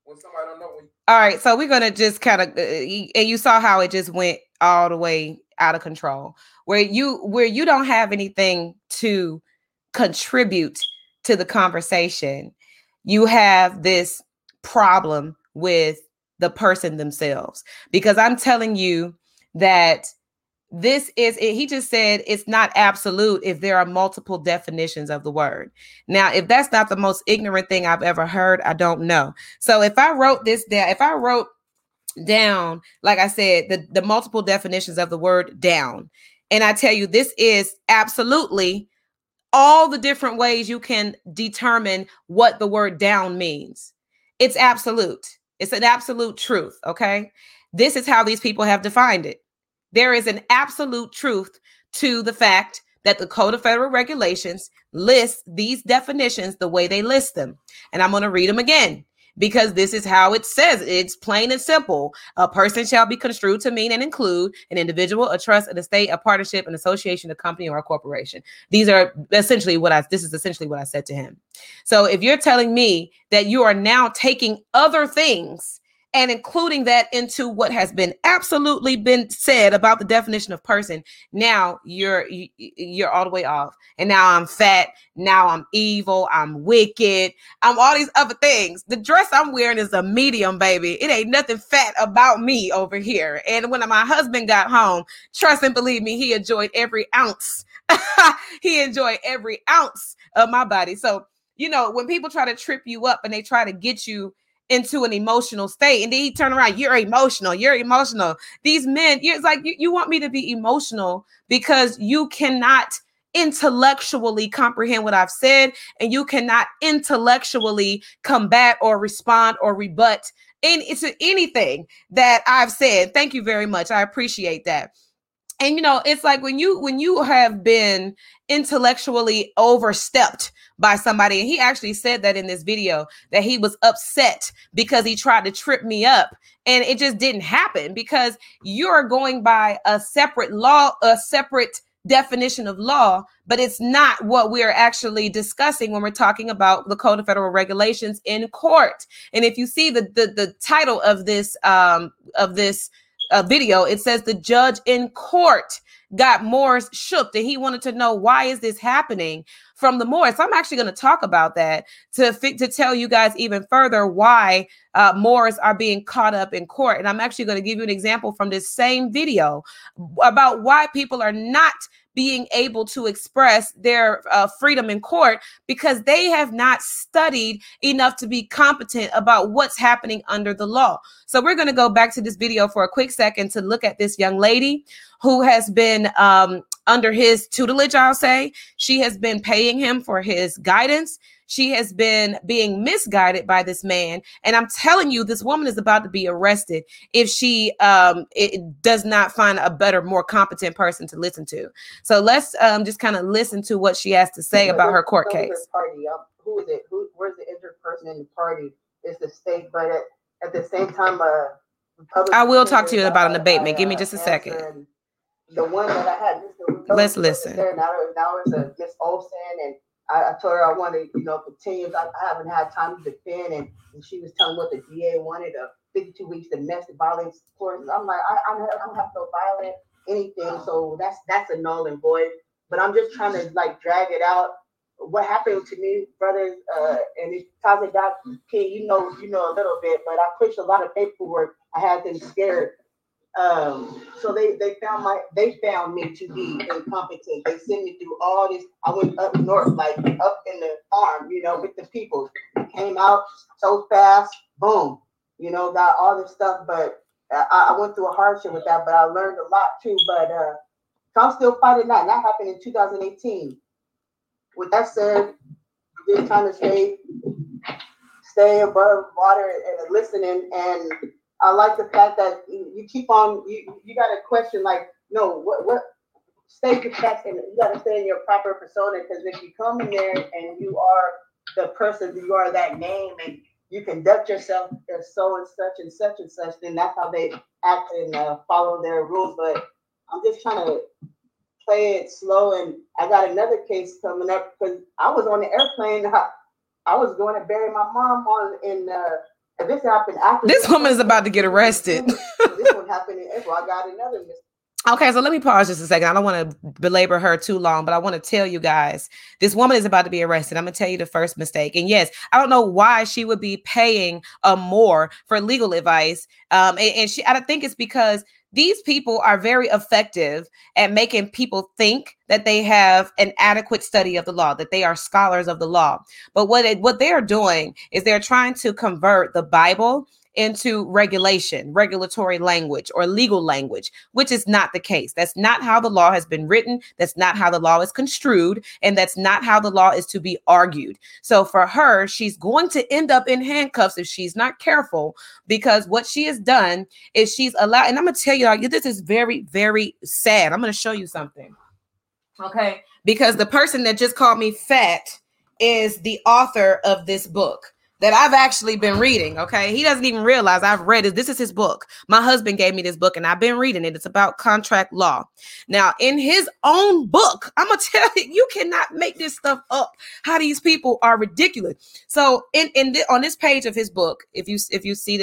All right, so we're gonna just kind of, uh, and you saw how it just went all the way out of control, where you where you don't have anything to contribute to the conversation. You have this problem with the person themselves, because I'm telling you that this is it. He just said it's not absolute if there are multiple definitions of the word. Now, if that's not the most ignorant thing I've ever heard, I don't know. So if I wrote this down, if I wrote down, like I said, the, the multiple definitions of the word down, and I tell you, this is absolutely all the different ways you can determine what the word down means. It's absolute. It's an absolute truth. Okay. This is how these people have defined it. There is an absolute truth to the fact that the Code of Federal Regulations lists these definitions the way they list them. And I'm going to read them again, because this is how it says. It's plain and simple. A person shall be construed to mean and include an individual, a trust, an estate, a partnership, an association, a company, or a corporation. These are essentially what I, this is essentially what I said to him. So if you're telling me that you are now taking other things and including that into what has been absolutely been said about the definition of person, now you're you, you're all the way off. And now I'm fat. Now I'm evil. I'm wicked. I'm all these other things. The dress I'm wearing is a medium, baby. It ain't nothing fat about me over here. And when my husband got home, trust and believe me, he enjoyed every ounce. He enjoyed every ounce of my body. So, you know, when people try to trip you up and they try to get you into an emotional state, and then he turn around, you're emotional, you're emotional. These men, it's like, you, you want me to be emotional because you cannot intellectually comprehend what I've said, and you cannot intellectually combat or respond or rebut in, it's anything that I've said. Thank you very much. I appreciate that. And, you know, it's like when you when you have been intellectually overstepped by somebody, and he actually said that in this video, that he was upset because he tried to trip me up, and it just didn't happen because you're going by a separate law, a separate definition of law, but it's not what we're actually discussing when we're talking about the Code of Federal Regulations in court. And if you see the the, the title of this um, of this uh, video, it says the judge in court got Morris shook, and he wanted to know, why is this happening from the Morris? So I'm actually going to talk about that to fi- to tell you guys even further why uh, Morris are being caught up in court. And I'm actually going to give you an example from this same video about why people are not being able to express their uh, freedom in court, because they have not studied enough to be competent about what's happening under the law. So we're going to go back to this video for a quick second to look at this young lady who has been um, under his tutelage, I'll say. She has been paying him for his guidance. She has been being misguided by this man. And I'm telling you, this woman is about to be arrested if she um, it does not find a better, more competent person to listen to. So let's um, just kind of listen to what she has to say about her court case. Party, um, who is it? Who, where's the injured person in the party? Is the state, but at, at the same time, uh, I will talk to you about an abatement. Give me just a second. The one that I had, Mister Let's listen. There, now, now it's a Miss Olsen, and I, I told her I wanted, you know, continue. I, I haven't had time to defend, and, and she was telling what the D A wanted, a fifty-two weeks domestic violence court. I'm like, I, I, I don't have no violent anything, so that's that's a null and void. But I'm just trying to like drag it out. What happened to me, brothers, uh, and it's Taza Doc King, you know, you know a little bit, but I pushed a lot of paperwork. I had them scared. Um, so they, they found my they found me to be incompetent. They sent me through all this. I went up north, like up in the farm, you know, with the people. Came out so fast, boom, you know, got all this stuff. But I, I went through a hardship with that, but I learned a lot too. But uh, so I'm still fighting that. And that happened in two thousand eighteen. With that said, just trying to stay stay above water and listening. And I like the fact that you keep on, you, you got to question, like, no, what, what, stay your facts, and you got to stay in your proper persona, because if you come in there and you are the person, you are that name, and you conduct yourself as so and such and such and such, then that's how they act and uh, follow their rules. But I'm just trying to play it slow, and I got another case coming up, because I was on the airplane. I, I was going to bury my mom on in uh, this happened after this woman is about to get arrested. This one happened in April. I got another mistake. Okay, so let me pause just a second. I don't want to belabor her too long, but I want to tell you guys, this woman is about to be arrested. I'm going to tell you the first mistake. And yes, I don't know why she would be paying uh, more for legal advice. Um, and, and she, I think it's because these people are very effective at making people think that they have an adequate study of the law, that they are scholars of the law. But what it, what they're doing is they're trying to convert the Bible into regulation, regulatory language, or legal language, which is not the case. That's not how the law has been written. That's not how the law is construed. And that's not how the law is to be argued. So for her, she's going to end up in handcuffs if she's not careful, because what she has done is she's allowed, and I'm going to tell you, this is very, very sad. I'm going to show you something. Okay. Because the person that just called me fat is the author of this book that I've actually been reading. Okay. He doesn't even realize I've read it. This is his book. My husband gave me this book and I've been reading it. It's about contract law. Now, in his own book, I'm going to tell you, you cannot make this stuff up. How these people are ridiculous. So in, in the, on this page of his book, if you, if you see this,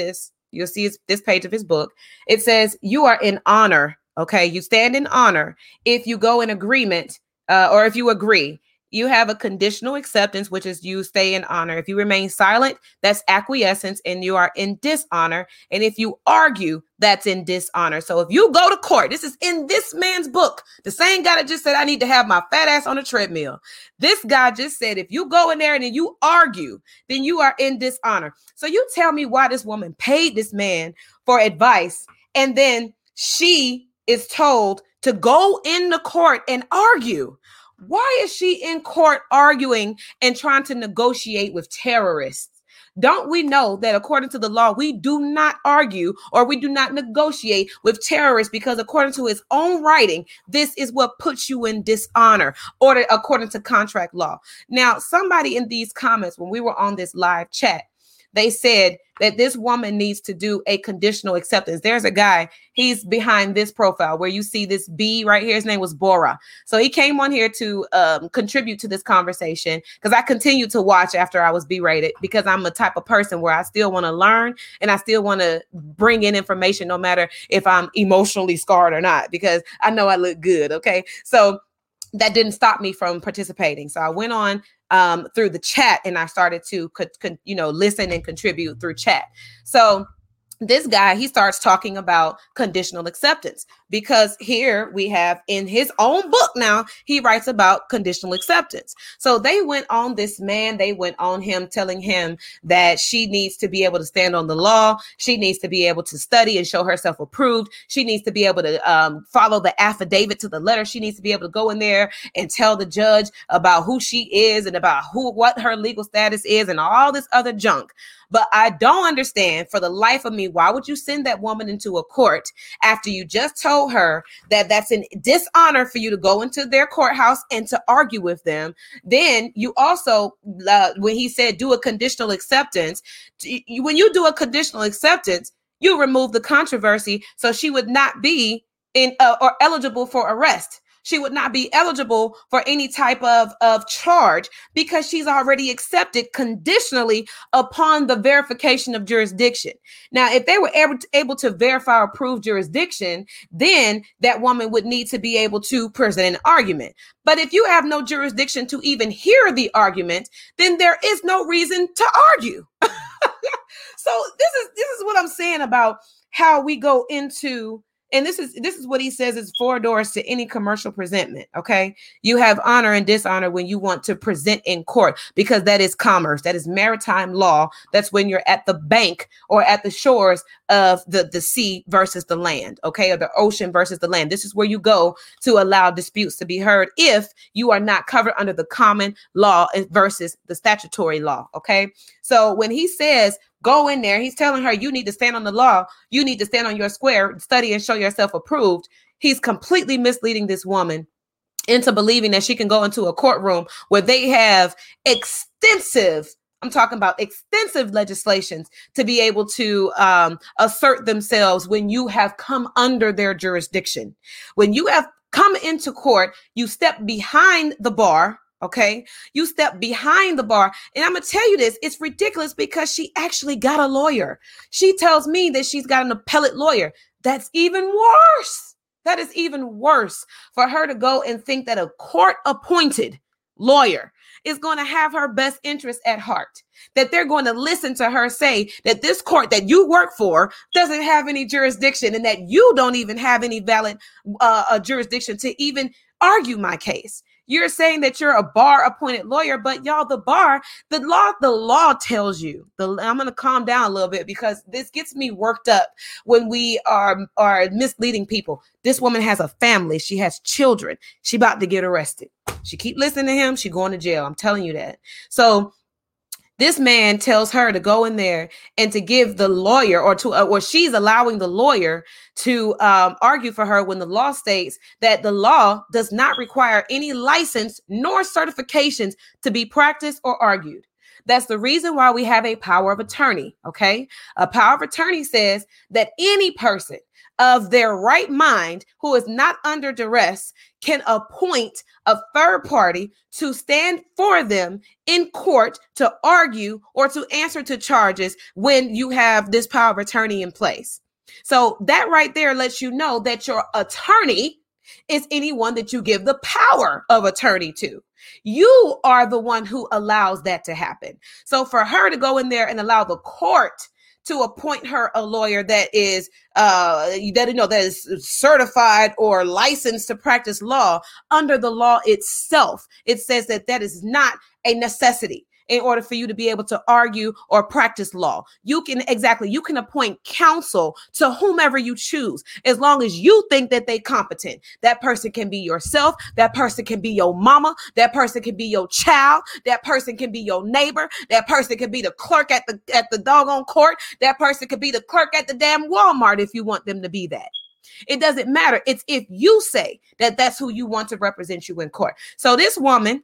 You'll see his, this page of his book. It says, you are in honor. Okay. You stand in honor if you go in agreement uh, or if you agree. You have a conditional acceptance, which is you stay in honor. If you remain silent, that's acquiescence, and you are in dishonor. And if you argue, that's in dishonor. So if you go to court, this is in this man's book, the same guy that just said, I need to have my fat ass on a treadmill. This guy just said, if you go in there and then you argue, then you are in dishonor. So you tell me why this woman paid this man for advice, and then she is told to go in the court and argue. Why is she in court arguing and trying to negotiate with terrorists? Don't we know that according to the law, we do not argue or we do not negotiate with terrorists, because according to his own writing, this is what puts you in dishonor, or according to contract law. Now, somebody in these comments, when we were on this live chat, they said that this woman needs to do a conditional acceptance. There's a guy, he's behind this profile where you see this B right here. His name was Bora. So he came on here to um, contribute to this conversation, because I continued to watch after I was B-rated, because I'm a type of person where I still want to learn and I still want to bring in information, no matter if I'm emotionally scarred or not, because I know I look good. Okay. So that didn't stop me from participating. So I went on um, through the chat and I started to, co- con- you know, listen and contribute through chat. So this guy, he starts talking about conditional acceptance, because here we have in his own book now, he writes about conditional acceptance. So they went on this man, they went on him, telling him that she needs to be able to stand on the law. She needs to be able to study and show herself approved. She needs to be able to um, follow the affidavit to the letter. She needs to be able to go in there and tell the judge about who she is and about who, what her legal status is and all this other junk. But I don't understand for the life of me, why would you send that woman into a court after you just told her that that's an dishonor for you to go into their courthouse and to argue with them? Then you also, uh, when he said do a conditional acceptance, when you do a conditional acceptance, you remove the controversy, so she would not be in uh, or eligible for arrest. She would not be eligible for any type of, of charge, because she's already accepted conditionally upon the verification of jurisdiction. Now, if they were able to, able to verify or prove jurisdiction, then that woman would need to be able to present an argument. But if you have no jurisdiction to even hear the argument, then there is no reason to argue. So this is this is what I'm saying about how we go into. And this is this is what he says is four doors to any commercial presentment. OK, you have honor and dishonor when you want to present in court, because that is commerce. That is maritime law. That's when you're at the bank or at the shores of the, the sea versus the land. OK, or the ocean versus the land. This is where you go to allow disputes to be heard if you are not covered under the common law versus the statutory law. OK, so when he says go in there, he's telling her, you need to stand on the law. You need to stand on your square, study and show yourself approved. He's completely misleading this woman into believing that she can go into a courtroom where they have extensive, I'm talking about extensive legislations to be able to um, assert themselves when you have come under their jurisdiction. When you have come into court, you step behind the bar. OK, you step behind the bar. And I'm going to tell you this. It's ridiculous, because she actually got a lawyer. She tells me that she's got an appellate lawyer. That's even worse. That is even worse for her to go and think that a court appointed lawyer is going to have her best interest at heart, that they're going to listen to her say that this court that you work for doesn't have any jurisdiction, and that you don't even have any valid uh, a jurisdiction to even argue my case. You're saying that you're a bar appointed lawyer, but y'all, the bar, the law, the law tells you, the, I'm going to calm down a little bit, because this gets me worked up when we are, are misleading people. This woman has a family. She has children. She about to get arrested. She keep listening to him. She going to jail. I'm telling you that. So this man tells her to go in there and to give the lawyer, or to, or she's allowing the lawyer to um, argue for her, when the law states that the law does not require any license nor certifications to be practiced or argued. That's the reason why we have a power of attorney. OK, a power of attorney says that any person of their right mind, who is not under duress, can appoint a third party to stand for them in court to argue or to answer to charges when you have this power of attorney in place. So that right there lets you know that your attorney is anyone that you give the power of attorney to. You are the one who allows that to happen. So for her to go in there and allow the court to appoint her a lawyer that is uh that you know that is certified or licensed to practice law under the law itself, it says that that is not a necessity in order for you to be able to argue or practice law. You can exactly you can appoint counsel to whomever you choose, as long as you think that they're competent. That person can be yourself, that person can be your mama, that person can be your child, that person can be your neighbor, that person can be the clerk at the at the doggone court, that person could be the clerk at the damn Walmart if you want them to be that. It doesn't matter. It's if you say that that's who you want to represent you in court. So this woman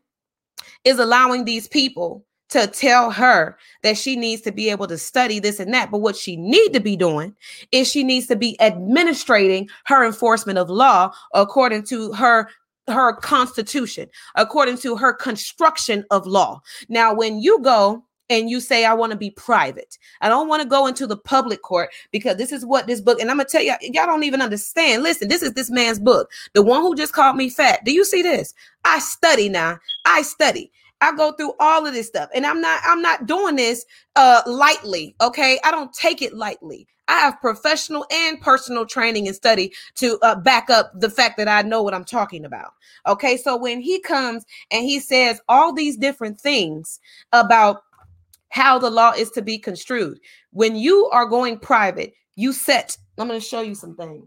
is allowing these people to tell her that she needs to be able to study this and that. But what she need to be doing is she needs to be administrating her enforcement of law according to her her constitution, according to her construction of law. Now, when you go and you say, I want to be private, I don't want to go into the public court, because this is what this book, and I'm going to tell you, y'all don't even understand. Listen, this is this man's book. The one who just called me fat. Do you see this? I study now. I study. I go through all of this stuff, and I'm not, I'm not doing this uh, lightly. Okay. I don't take it lightly. I have professional and personal training and study to uh, back up the fact that I know what I'm talking about. Okay. So when he comes and he says all these different things about how the law is to be construed, when you are going private, you set, I'm going to show you some things.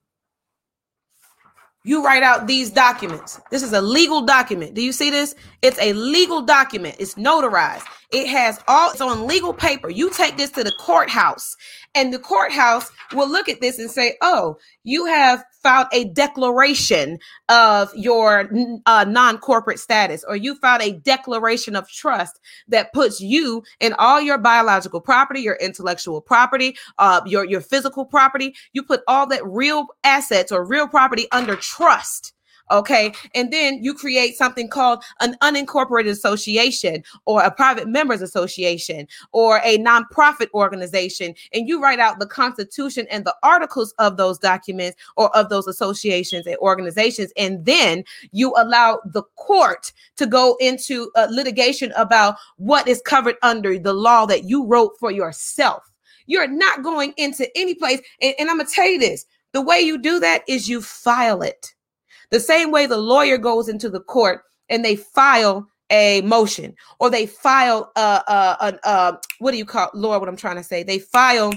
You write out these documents. This is a legal document. Do you see this? It's a legal document. It's notarized. It has all, it's on legal paper. You take this to the courthouse, and the courthouse will look at this and say, oh, you have filed a declaration of your uh, non-corporate status, or you filed a declaration of trust that puts you and all your biological property, your intellectual property, uh, your, your physical property. You put all that real assets or real property under trust. Okay. And then you create something called an unincorporated association, or a private members association, or a nonprofit organization. And you write out the constitution and the articles of those documents or of those associations and organizations. And then you allow the court to go into uh, litigation about what is covered under the law that you wrote for yourself. You're not going into any place. And, and I'm going to tell you this, the way you do that is you file it. The same way the lawyer goes into the court and they file a motion, or they file uh, uh, uh, uh, what do you call, Lord, what I'm trying to say? They file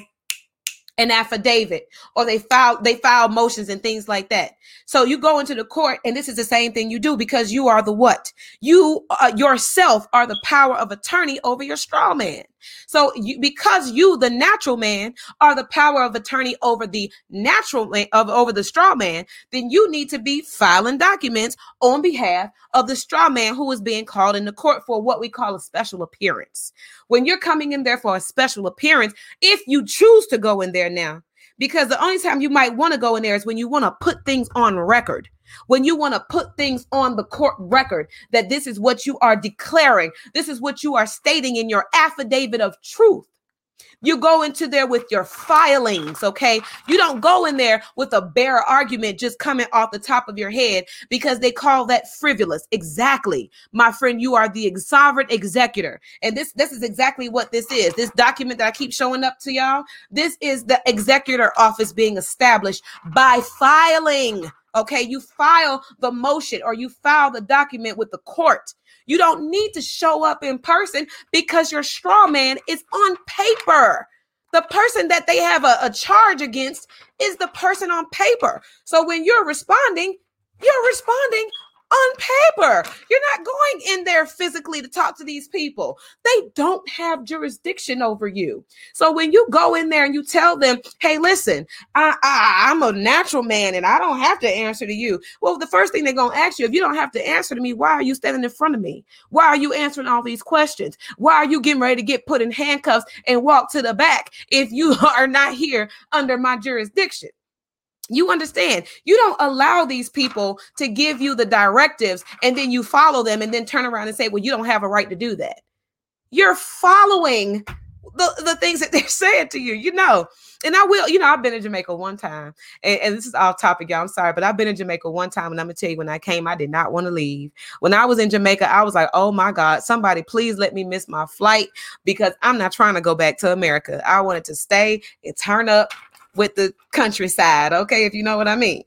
an affidavit, or they file, they file motions and things like that. So you go into the court, and this is the same thing you do, because you are the what? You uh, yourself are the power of attorney over your straw man. So you, because you, the natural man, are the power of attorney over the natural man, of over the straw man, then you need to be filing documents on behalf of the straw man who is being called into court for what we call a special appearance. When you're coming in there for a special appearance, if you choose to go in there now, because the only time you might want to go in there is when you want to put things on record. When you want to put things on the court record, that this is what you are declaring. This is what you are stating in your affidavit of truth. You go into there with your filings, okay? You don't go in there with a bare argument just coming off the top of your head, because they call that frivolous. Exactly. My friend, you are the sovereign executor. And this, this is exactly what this is. This document that I keep showing up to y'all, this is the executor office being established by filing. Okay, you file the motion, or you file the document with the court. You don't need to show up in person, because your straw man is on paper. The person that they have a, a charge against is the person on paper. So when you're responding, you're responding on paper. You're not going in there physically to talk to these people. They don't have jurisdiction over you. So when you go in there and you tell them, hey, listen, I, I, I'm a natural man and I don't have to answer to you. Well, the first thing they're going to ask you, if you don't have to answer to me, why are you standing in front of me? Why are you answering all these questions? Why are you getting ready to get put in handcuffs and walk to the back if you are not here under my jurisdiction? You understand? You don't allow these people to give you the directives and then you follow them and then turn around and say, well, you don't have a right to do that. You're following the, the things that they're saying to you, you know. And I will, you know, I've been in Jamaica one time, and, and this is off topic, y'all. I'm sorry, but I've been in Jamaica one time, and I'm gonna tell you, when I came, I did not want to leave. When I was in Jamaica, I was like, oh my God, somebody please let me miss my flight, because I'm not trying to go back to America. I wanted to stay and turn up with the countryside, okay, if you know what I mean.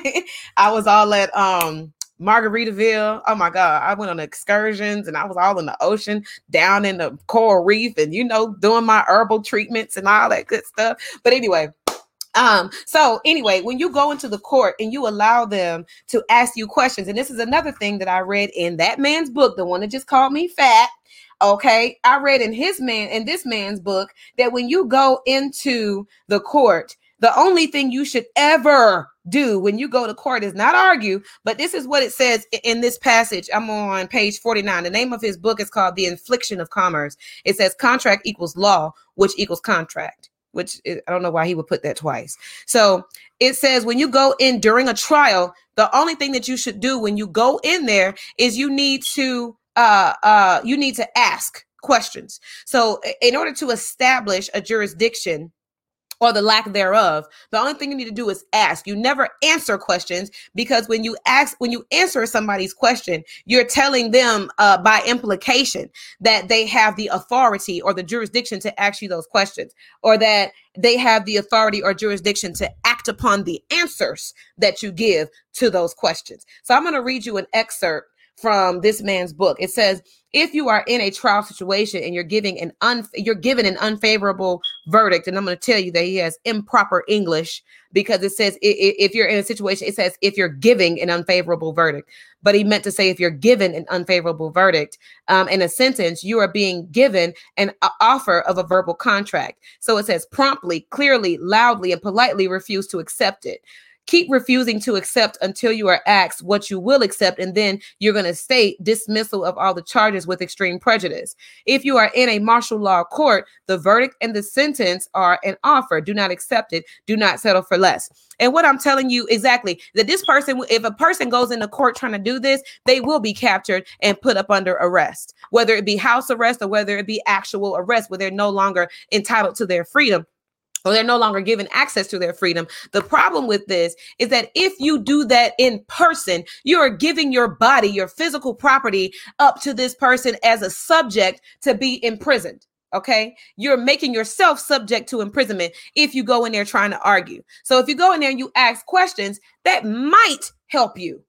I was all at um Margaritaville. Oh my God, I went on excursions and I was all in the ocean, down in the coral reef, and you know, doing my herbal treatments and all that good stuff. But anyway, um, so anyway, when you go into the court and you allow them to ask you questions, and this is another thing that I read in that man's book, the one that just called me fat. Okay, I read in his man in this man's book that when you go into the court, the only thing you should ever do when you go to court is not argue, but this is what it says in this passage. I'm on page forty-nine. The name of his book is called The Infliction of Commerce. It says contract equals law, which equals contract, which is, I don't know why he would put that twice. So it says when you go in during a trial, the only thing that you should do when you go in there is you need to uh, uh, you need to ask questions. So in order to establish a jurisdiction, or the lack thereof, the only thing you need to do is ask. You never answer questions, because when you ask, when you answer somebody's question, you're telling them uh, by implication that they have the authority or the jurisdiction to ask you those questions, or that they have the authority or jurisdiction to act upon the answers that you give to those questions. So I'm going to read you an excerpt from this man's book. It says, if you are in a trial situation and you're giving an un, you're given an unfavorable verdict, and I'm going to tell you that he has improper English, because it says if you're in a situation, it says if you're giving an unfavorable verdict, but he meant to say if you're given an unfavorable verdict um, in a sentence, you are being given an offer of a verbal contract. So it says promptly, clearly, loudly, and politely refuse to accept it. Keep refusing to accept until you are asked what you will accept, and then you're going to state dismissal of all the charges with extreme prejudice. If you are in a martial law court, the verdict and the sentence are an offer. Do not accept it. Do not settle for less. And what I'm telling you exactly, that this person, if a person goes into court trying to do this, they will be captured and put up under arrest, whether it be house arrest or whether it be actual arrest, where they're no longer entitled to their freedom, or they're no longer given access to their freedom. The problem with this is that if you do that in person, you are giving your body, your physical property, up to this person as a subject to be imprisoned. Okay, you're making yourself subject to imprisonment if you go in there trying to argue. So if you go in there and you ask questions, that might help you.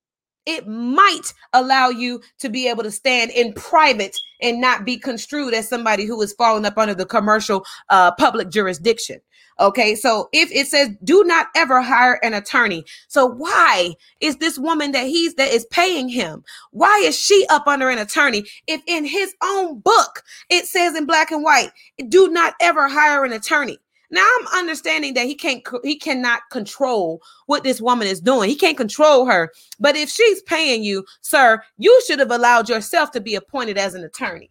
It might allow you to be able to stand in private and not be construed as somebody who is falling up under the commercial uh, public jurisdiction. Okay, so if it says do not ever hire an attorney. So why is this woman that he's that is paying him? Why is she up under an attorney if in his own book it says in black and white, do not ever hire an attorney? Now I'm understanding that he can't, he cannot control what this woman is doing. He can't control her. But if she's paying you, sir, you should have allowed yourself to be appointed as an attorney.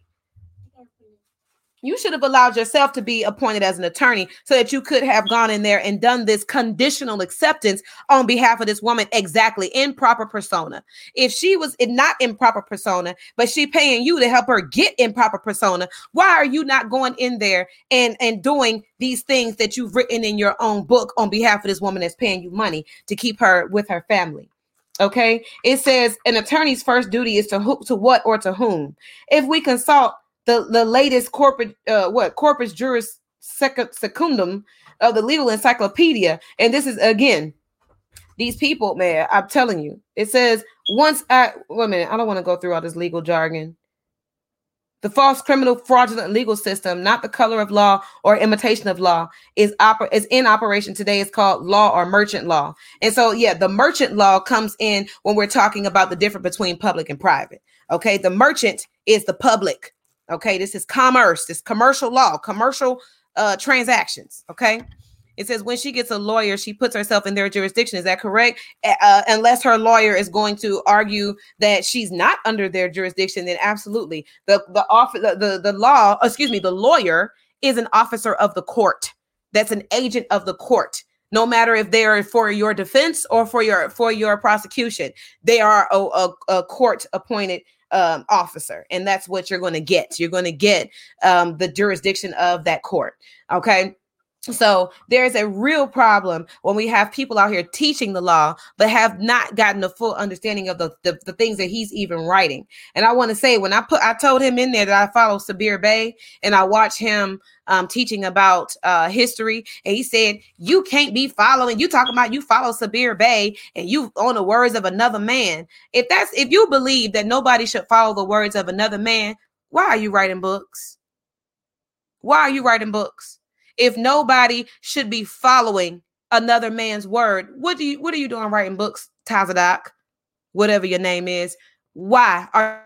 You should have allowed yourself to be appointed as an attorney so that you could have gone in there and done this conditional acceptance on behalf of this woman exactly in proper persona. If she was in not in proper persona, but she paying you to help her get in proper persona, why are you not going in there and, and doing these things that you've written in your own book on behalf of this woman that's paying you money to keep her with her family? Okay, it says an attorney's first duty is to who, to what or to whom. If we consult the, the latest corporate uh, what corpus juris secundum of the legal encyclopedia, and this is again these people, man, I'm telling you, it says once I wait a minute, I don't want to go through all this legal jargon. The false, criminal, fraudulent legal system, not the color of law or imitation of law, is oper- is in operation today. It's called law or merchant law. And so, yeah, the merchant law comes in when we're talking about the difference between public and private. Okay, the merchant is the public. Okay, this is commerce, this commercial law, commercial uh, transactions. Okay. It says when she gets a lawyer, she puts herself in their jurisdiction. Is that correct? Uh, unless her lawyer is going to argue that she's not under their jurisdiction, then absolutely. The the office, the, the, the law, excuse me, the lawyer is an officer of the court. That's an agent of the court, no matter if they are for your defense or for your for your prosecution. They are a, a, a court appointed um, officer, and that's what you're going to get. You're going to get um, the jurisdiction of that court. Okay. So there's a real problem when we have people out here teaching the law, but have not gotten a full understanding of the, the, the things that he's even writing. And I want to say, when I put, I told him in there that I follow Sabir Bey, and I watch him um, teaching about uh, history. And he said, you can't be following, you talking about you follow Sabir Bey and you on the words of another man. If that's, if you believe that nobody should follow the words of another man, why are you writing books? Why are you writing books? If nobody should be following another man's word, what do you what are you doing writing books, Tazadak, whatever your name is? Why are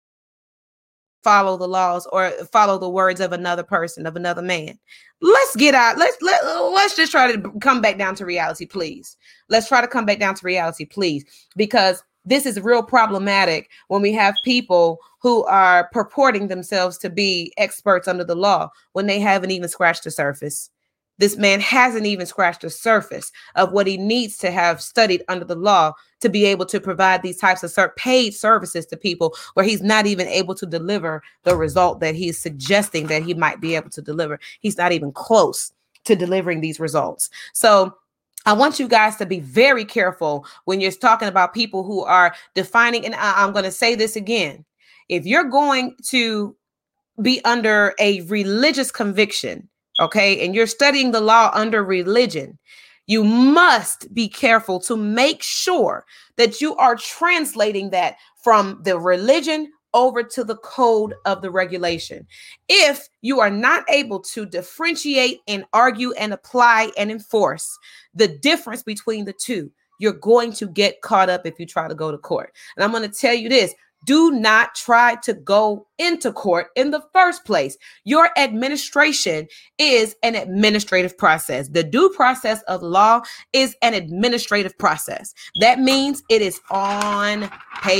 follow the laws or follow the words of another person, of another man? Let's get out. Let's let, let's just try to come back down to reality, please. Let's try to come back down to reality, please, because this is real problematic when we have people who are purporting themselves to be experts under the law when they haven't even scratched the surface. This man hasn't even scratched the surface of what he needs to have studied under the law to be able to provide these types of ser- paid services to people, where he's not even able to deliver the result that he's suggesting that he might be able to deliver. He's not even close to delivering these results. So I want you guys to be very careful when you're talking about people who are defining, and I, I'm going to say this again. If you're going to be under a religious conviction, okay, and you're studying the law under religion, you must be careful to make sure that you are translating that from the religion over to the code of the regulation. If you are not able to differentiate and argue and apply and enforce the difference between the two, you're going to get caught up if you try to go to court. And I'm going to tell you this. Do not try to go into court in the first place. Your administration is an administrative process. The due process of law is an administrative process. That means it is on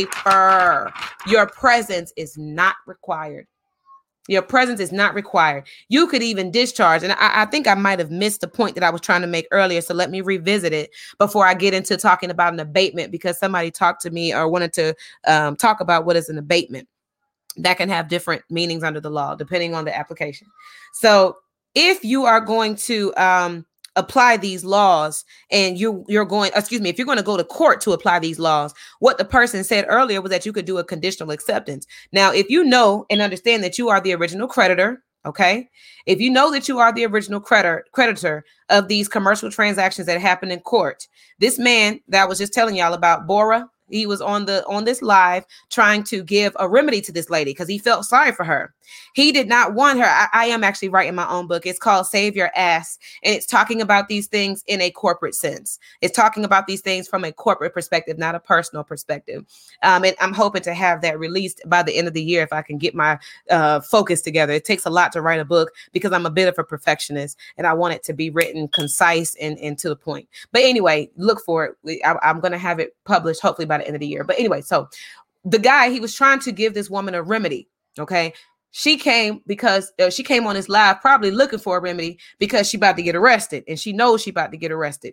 paper. Your presence is not required. Your presence is not required. You could even discharge. And I, I think I might have missed the point that I was trying to make earlier. So let me revisit it before I get into talking about an abatement, because somebody talked to me or wanted to um, talk about what is an abatement. That can have different meanings under the law, depending on the application. So if you are going to um, apply these laws and you, you're going, excuse me, if you're going to go to court to apply these laws, what the person said earlier was that you could do a conditional acceptance. Now, if you know and understand that you are the original creditor, okay, if you know that you are the original creditor, creditor of these commercial transactions that happen in court, this man that I was just telling y'all about, Bora, he was on the on this live trying to give a remedy to this lady because he felt sorry for her. He did not want her. I, I am actually writing my own book. It's called Save Your Ass. And it's talking about these things in a corporate sense. It's talking about these things from a corporate perspective, not a personal perspective. Um, and I'm hoping to have that released by the end of the year if I can get my uh, focus together. It takes a lot to write a book because I'm a bit of a perfectionist and I want it to be written concise and, and to the point. But anyway, look for it. I, I'm going to have it published hopefully by the end of the year. But anyway, so the guy, he was trying to give this woman a remedy. Okay. She came because uh, she came on this live probably looking for a remedy because she about to get arrested and she knows she about to get arrested.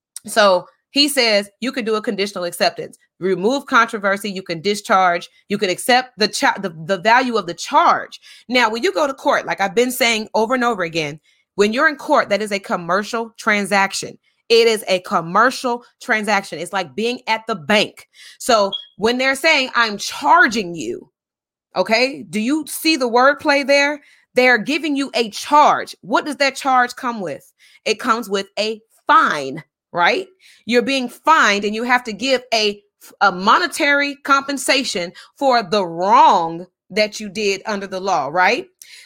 So he says you could do a conditional acceptance, remove controversy. You can discharge. You can accept the, cha- the the value of the charge. Now, when you go to court, like I've been saying over and over again, when you're in court, that is a commercial transaction. It is a commercial transaction. It's like being at the bank. So when they're saying I'm charging you, okay, do you see the wordplay there? They're giving you a charge. What does that charge come with? It comes with a fine, right? You're being fined and you have to give a, a monetary compensation for the wrong that you did under the law, right?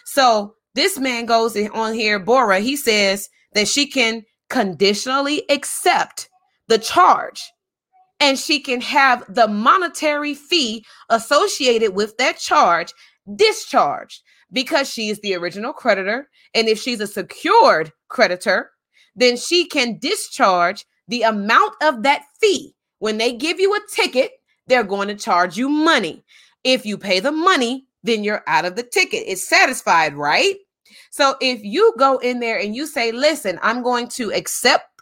So this man goes in on here, Bora, he says that she can conditionally accept the charge and she can have the monetary fee associated with that charge discharged because she is the original creditor. And if she's a secured creditor, then she can discharge the amount of that fee. When they give you a ticket, they're going to charge you money. If you pay the money, then you're out of the ticket. It's satisfied, right? So if you go in there and you say, listen, I'm going to accept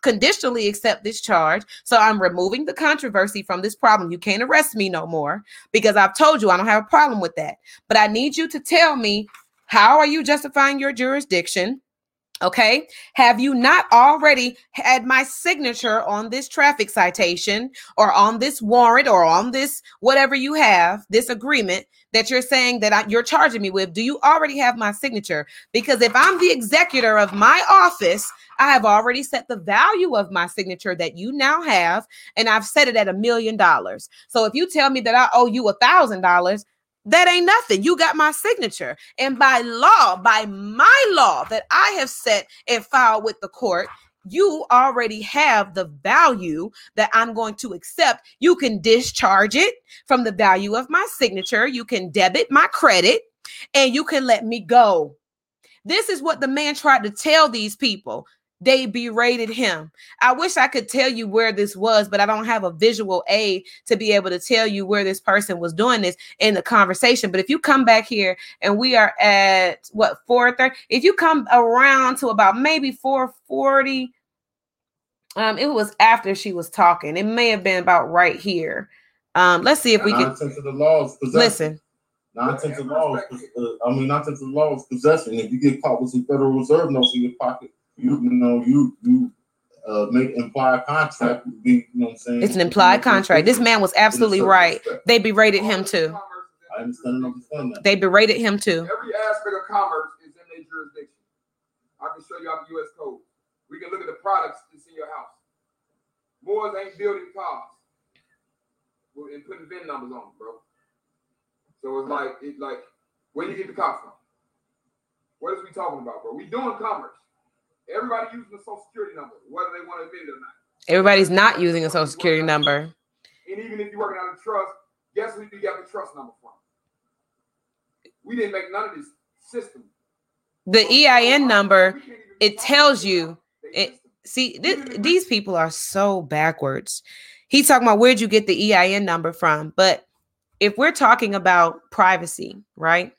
conditionally accept this charge. So I'm removing the controversy from this problem. You can't arrest me no more because I've told you I don't have a problem with that. But I need you to tell me, how are you justifying your jurisdiction? Okay. Have you not already had my signature on this traffic citation or on this warrant or on this, whatever you have, this agreement that you're saying that I, you're charging me with? Do you already have my signature? Because if I'm the executor of my office, I have already set the value of my signature that you now have, and I've set it at a million dollars. So if you tell me that I owe you a thousand dollars, that ain't nothing. You got my signature. And by law, by my law that I have set and filed with the court, you already have the value that I'm going to accept. You can discharge it from the value of my signature. You can debit my credit and you can let me go. This is what the man tried to tell these people. They berated him. I wish I could tell you where this was, but I don't have a visual aid to be able to tell you where this person was doing this in the conversation. But if you come back here and we are at what, four thirty, if you come around to about maybe four forty, um, it was after she was talking. It may have been about right here. Um, let's see if we can Nonsense of the laws. listen. Nonsense of laws. Uh, I mean, nonsense of the laws possession. If you get caught with some Federal Reserve notes in your pocket, You, you know, you you uh, make implied contract would be, you know what I'm saying? It's an implied contract. This man was absolutely right. They berated him too. I understand and understand that. They berated him too. Every aspect of commerce is in their jurisdiction. I can show you out the U S code. We can look at the products that's in your house. Moors ain't building cars and putting V I N numbers on them, bro. So it's like, it's like, where do you get the car from? What is we talking about, bro? We doing commerce. Everybody using a social security number, whether they want to admit it or not. Everybody's not using a social security number. And even if you're working out of trust, guess who you got the trust number from? We didn't make none of this system. The E I N number, it tells you. It, see, th- these people are so backwards. He's talking about where'd you get the E I N number from? But if we're talking about privacy, right?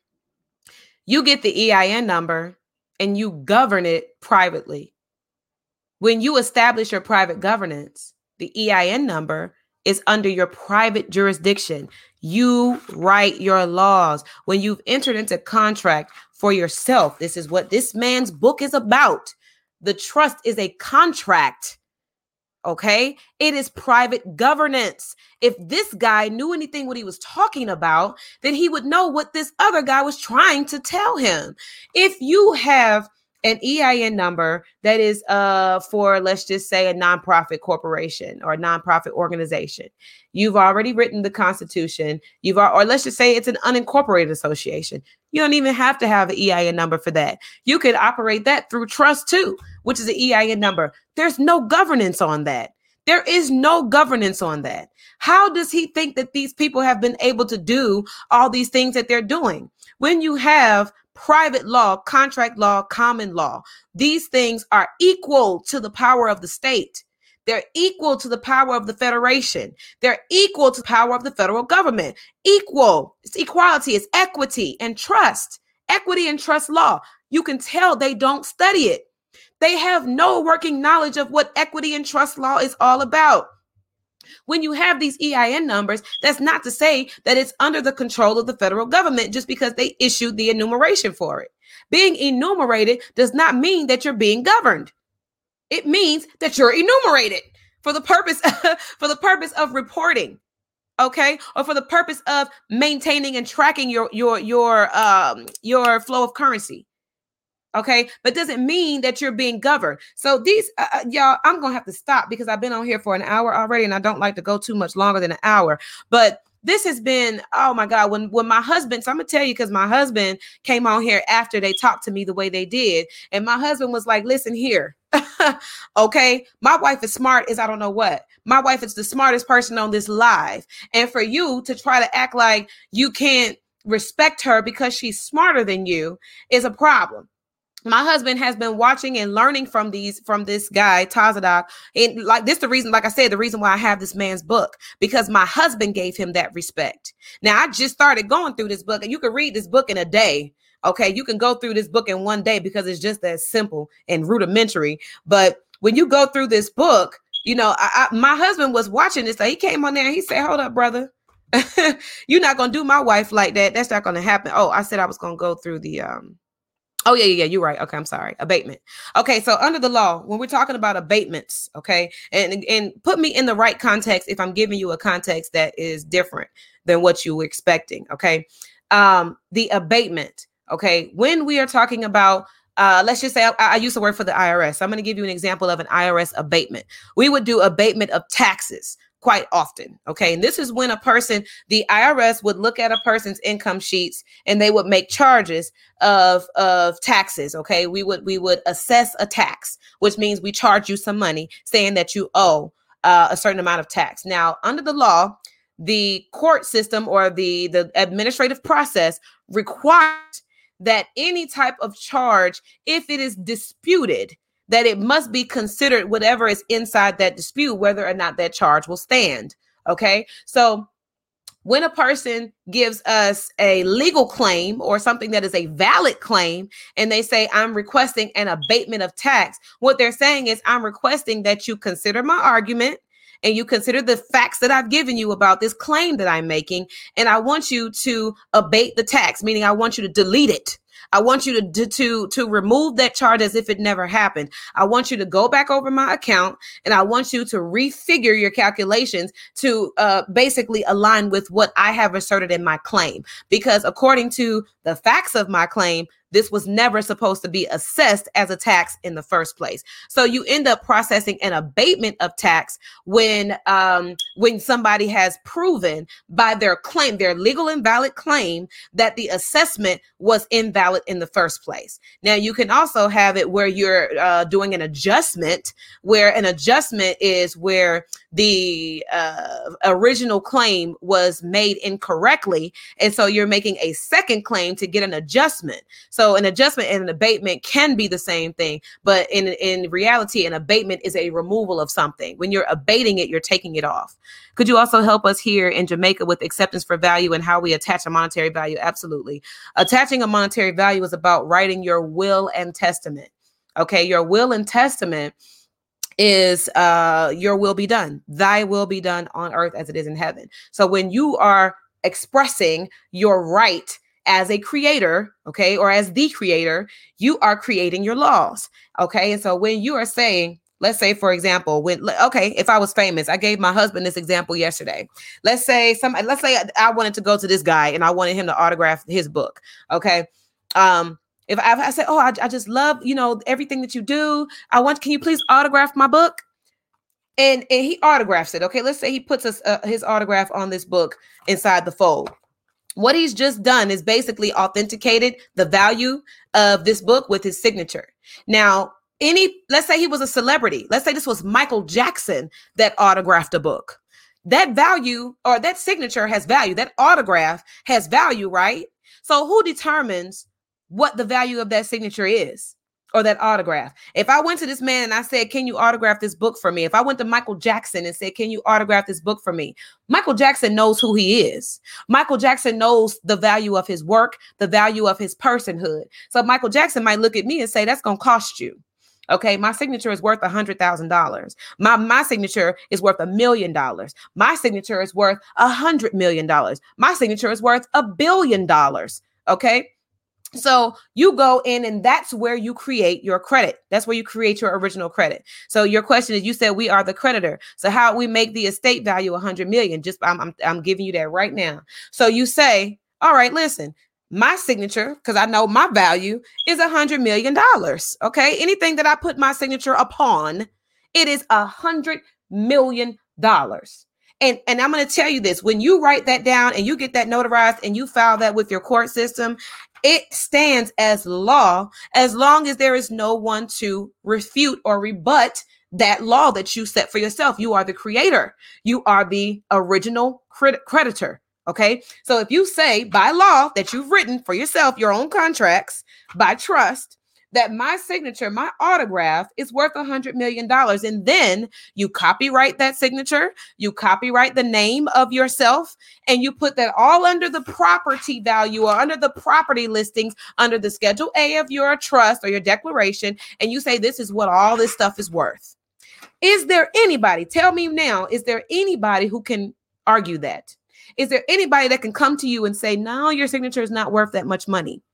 You get the E I N number and you govern it privately. When you establish your private governance, the E I N number is under your private jurisdiction. You write your laws. When you've entered into contract for yourself, this is what this man's book is about. The trust is a contract. Okay, it is private governance. If this guy knew anything what he was talking about, then he would know what this other guy was trying to tell him. If you have an E I N number that is uh for, let's just say, a nonprofit corporation or a nonprofit organization, you've already written the Constitution. You've or let's just say it's an unincorporated association. You don't even have to have an E I N number for that. You could operate that through trust too, which is an E I N number. There's no governance on that. There is no governance on that. How does he think that these people have been able to do all these things that they're doing? When you have private law, contract law, common law, these things are equal to the power of the state. They're equal to the power of the federation. They're equal to the power of the federal government. Equal. It's equality. It's equity and trust. Equity and trust law. You can tell they don't study it. They have no working knowledge of what equity and trust law is all about. When you have these E I N numbers, that's not to say that it's under the control of the federal government just because they issued the enumeration for it. Being enumerated does not mean that you're being governed. It means that you're enumerated for the purpose for the purpose of reporting, okay, or for the purpose of maintaining and tracking your your your um your flow of currency. Okay, but doesn't mean that you're being governed. So these, uh, y'all, I'm going to have to stop because I've been on here for an hour already and I don't like to go too much longer than an hour. But this has been, oh my God, when, when my husband, so I'm going to tell you because my husband came on here after they talked to me the way they did. And my husband was like, listen here, okay, my wife is smart as I don't know what. My wife is the smartest person on this live. And for you to try to act like you can't respect her because she's smarter than you is a problem. My husband has been watching and learning from these, from this guy, Tazadak. And like this, the reason, like I said, the reason why I have this man's book, because my husband gave him that respect. Now I just started going through this book and you can read this book in a day. Okay. You can go through this book in one day because it's just that simple and rudimentary. But when you go through this book, you know, I, I, my husband was watching this. So he came on there and he said, hold up, brother. You're not going to do my wife like that. That's not going to happen. Oh, I said I was going to go through the, um, oh, yeah, yeah, yeah, you're right. Okay, I'm sorry. Abatement. Okay, so under the law, when we're talking about abatements, okay, and, and put me in the right context if I'm giving you a context that is different than what you were expecting, okay? Um, the abatement, okay, when we are talking about, uh, let's just say I, I use the word for the I R S. I'm going to give you an example of an I R S abatement. We would do abatement of taxes quite often. Okay. And this is when a person, the I R S would look at a person's income sheets and they would make charges of, of taxes. Okay. We would, we would assess a tax, which means we charge you some money saying that you owe uh, a certain amount of tax. Now, under the law, the court system or the, the administrative process requires that any type of charge, if it is disputed, that it must be considered whatever is inside that dispute, whether or not that charge will stand. Okay. So when a person gives us a legal claim or something that is a valid claim, and they say, I'm requesting an abatement of tax, what they're saying is, I'm requesting that you consider my argument and you consider the facts that I've given you about this claim that I'm making. And I want you to abate the tax, meaning I want you to delete it. I want you to, to, to remove that charge as if it never happened. I want you to go back over my account and I want you to refigure your calculations to uh, basically align with what I have asserted in my claim. Because according to the facts of my claim, this was never supposed to be assessed as a tax in the first place. So you end up processing an abatement of tax when um, when somebody has proven by their claim, their legal and valid claim, that the assessment was invalid in the first place. Now, you can also have it where you're uh, doing an adjustment, where an adjustment is where the uh, original claim was made incorrectly. And so you're making a second claim to get an adjustment. So an adjustment and an abatement can be the same thing, but in, in reality, an abatement is a removal of something. When you're abating it, you're taking it off. Could you also help us here in Jamaica with acceptance for value and how we attach a monetary value? Absolutely. Attaching a monetary value is about writing your will and testament. Okay, your will and testament is uh, your will be done. Thy will be done on earth as it is in heaven. So when you are expressing your right as a creator, okay, or as the creator, you are creating your laws. Okay. And so when you are saying, let's say, for example, when, okay, if I was famous, I gave my husband this example yesterday. Let's say some, let's say I wanted to go to this guy and I wanted him to autograph his book. Okay. Um, If I, I say, oh, I, I just love, you know, everything that you do. I want, can you please autograph my book? And, and he autographs it. Okay. Let's say he puts us, uh, his autograph on this book inside the fold. What he's just done is basically authenticated the value of this book with his signature. Now, any, let's say he was a celebrity. Let's say this was Michael Jackson that autographed a book. That value or that signature has value. That autograph has value, right? So who determines what the value of that signature is or that autograph? If I went to this man and I said, can you autograph this book for me? If I went to Michael Jackson and said, can you autograph this book for me? Michael Jackson knows who he is. Michael Jackson knows the value of his work, the value of his personhood. So Michael Jackson might look at me and say, that's going to cost you. Okay, my signature is worth one hundred thousand dollars. My, my signature is worth a million dollars. My signature is worth one hundred million dollars. My signature is worth a billion dollars. Okay. So you go in and that's where you create your credit. That's where you create your original credit. So your question is, you said we are the creditor. So how we make the estate value one hundred million? Just I'm, I'm, I'm giving you that right now. So you say, all right, listen, my signature, because I know my value is one hundred million dollars. Okay. Anything that I put my signature upon, it is one hundred million dollars. And, and I'm going to tell you this, when you write that down and you get that notarized and you file that with your court system, it stands as law as long as there is no one to refute or rebut that law that you set for yourself. You are the creator. You are the original cred- creditor. Okay. So if you say by law that you've written for yourself, your own contracts by trust, that my signature, my autograph is worth a hundred million dollars. And then you copyright that signature, you copyright the name of yourself, and you put that all under the property value or under the property listings, under the Schedule A of your trust or your declaration. And you say, this is what all this stuff is worth. Is there anybody, tell me now, is there anybody who can argue that? Is there anybody that can come to you and say, no, your signature is not worth that much money?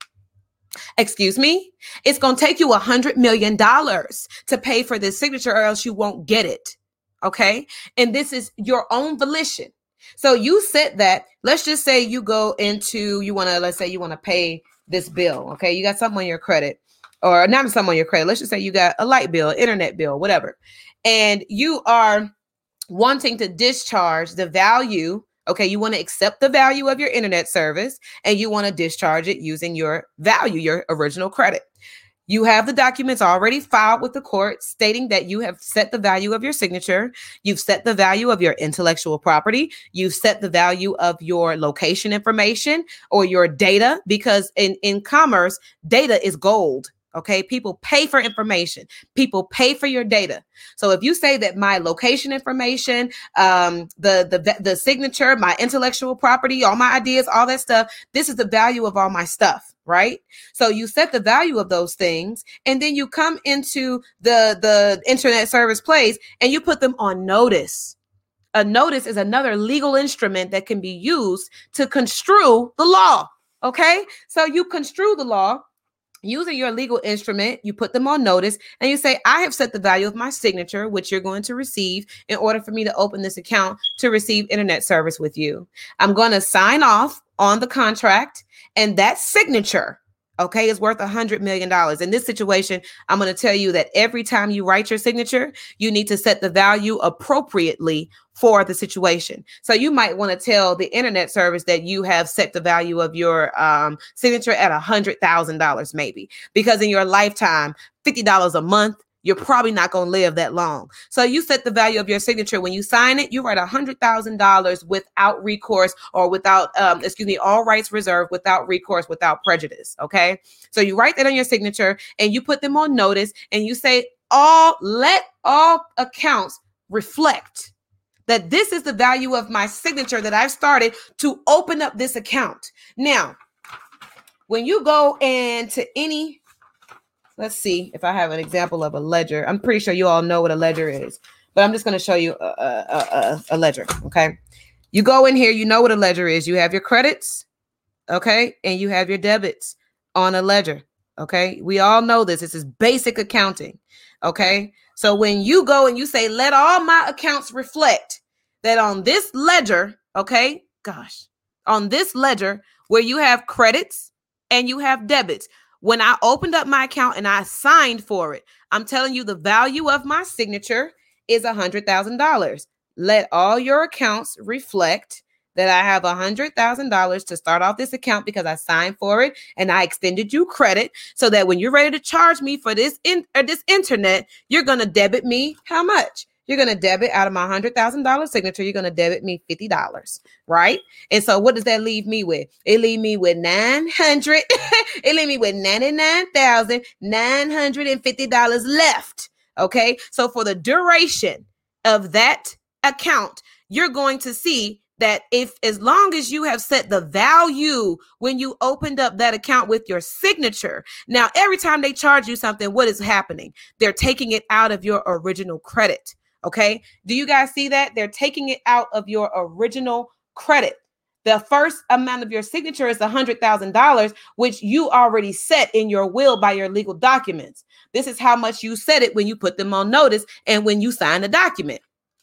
Excuse me? It's going to take you a hundred million dollars to pay for this signature, or else you won't get it. Okay. And this is your own volition. So you said that, let's just say you go into, you want to, let's say you want to pay this bill. Okay. You got something on your credit, or not something on your credit. Let's just say you got a light bill, internet bill, whatever. And you are wanting to discharge the value. Okay, you want to accept the value of your internet service, and you want to discharge it using your value, your original credit. You have the documents already filed with the court stating that you have set the value of your signature. You've set the value of your intellectual property. You've set the value of your location information or your data, because in, in commerce, data is gold. Okay, people pay for information. People pay for your data. So if you say that my location information, um, the, the, the signature, my intellectual property, all my ideas, all that stuff, this is the value of all my stuff, right? So you set the value of those things, and then you come into the, the internet service place and you put them on notice. A notice is another legal instrument that can be used to construe the law. Okay, so you construe the law using your legal instrument. You put them on notice and you say, I have set the value of my signature, which you're going to receive in order for me to open this account to receive internet service with you. I'm going to sign off on the contract, and that signature, okay, is worth a hundred million dollars. In this situation, I'm going to tell you that every time you write your signature, you need to set the value appropriately for the situation. So you might want to tell the internet service that you have set the value of your um, signature at a hundred thousand dollars, maybe, because in your lifetime, fifty dollars a month, you're probably not going to live that long. So you set the value of your signature. When you sign it, you write a hundred thousand dollars without recourse, or without, um, excuse me, all rights reserved, without recourse, without prejudice. Okay. So you write that on your signature and you put them on notice, and you say, all, let all accounts reflect that this is the value of my signature that I've started to open up this account. Now, when you go into any, let's see if I have an example of a ledger. I'm pretty sure you all know what a ledger is, but I'm just going to show you a, a, a, a ledger. Okay. You go in here, you know what a ledger is. You have your credits. Okay. And you have your debits on a ledger. Okay. We all know this. This is basic accounting. Okay. So when you go and you say, let all my accounts reflect that on this ledger, okay, gosh, on this ledger where you have credits and you have debits, when I opened up my account and I signed for it, I'm telling you the value of my signature is a hundred thousand dollars. Let all your accounts reflect that I have a hundred thousand dollars to start off this account because I signed for it and I extended you credit, so that when you're ready to charge me for this in or this internet, you're going to debit me how much? You're going to debit out of my one hundred thousand dollars signature. You're going to debit me fifty dollars, right? And so what does that leave me with? It leave me with nine hundred. It leave me with ninety-nine thousand nine hundred fifty dollars left. Okay. So for the duration of that account, you're going to see that if, as long as you have set the value when you opened up that account with your signature, now every time they charge you something, what is happening? They're taking it out of your original credit. Okay. Do you guys see that? They're taking it out of your original credit. The first amount of your signature is one hundred thousand dollars, which you already set in your will by your legal documents. This is how much you set it when you put them on notice and when you sign the document.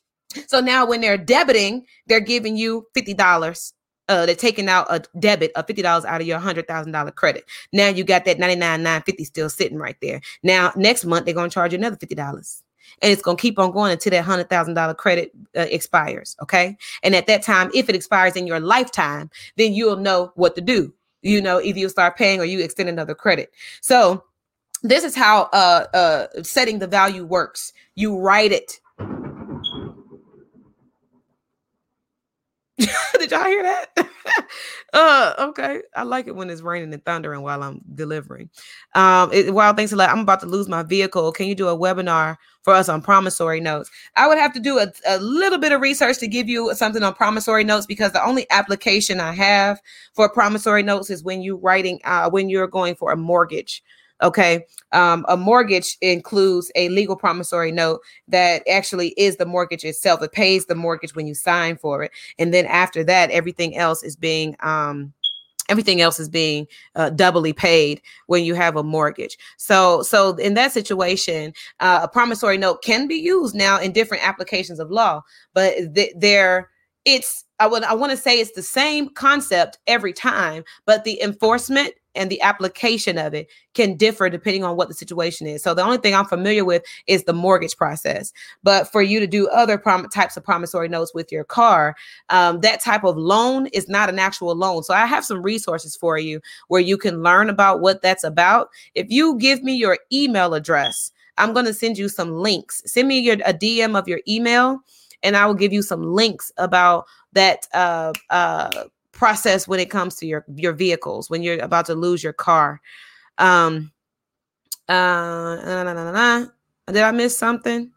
So now when they're debiting, they're giving you fifty dollars. Uh, they're taking out a debit of fifty dollars out of your one hundred thousand dollars credit. Now you got that ninety-nine thousand nine hundred fifty dollars still sitting right there. Now, next month, they're going to charge you another fifty dollars. And it's going to keep on going until that one hundred thousand dollars credit uh, expires. Okay. And at that time, if it expires in your lifetime, then you'll know what to do. You know, either you start paying or you extend another credit. So this is how uh, uh, setting the value works. You write it. Did y'all hear that? Uh, okay. I like it when it's raining and thundering while I'm delivering. Um, it, wow, thanks a lot. I'm about to lose my vehicle. Can you do a webinar for us on promissory notes? I would have to do a, a little bit of research to give you something on promissory notes, because the only application I have for promissory notes is when you writing, uh, when you're going for a mortgage. Okay. Um, a mortgage includes a legal promissory note that actually is the mortgage itself. It pays the mortgage when you sign for it. And then after that, everything else is being, um, everything else is being uh, doubly paid when you have a mortgage. So, so in that situation, uh, a promissory note can be used now in different applications of law, but th- they're, it's, I would, I want to say it's the same concept every time, but the enforcement and the application of it can differ depending on what the situation is. So the only thing I'm familiar with is the mortgage process. But for you to do other prom- types of promissory notes with your car, um, that type of loan is not an actual loan. So I have some resources for you where you can learn about what that's about. If you give me your email address, I'm going to send you some links. Send me your, a D M of your email, and I will give you some links about that uh, uh, process when it comes to your, your vehicles, when you're about to lose your car. Um, uh, nah, nah, nah, nah. Did I miss something?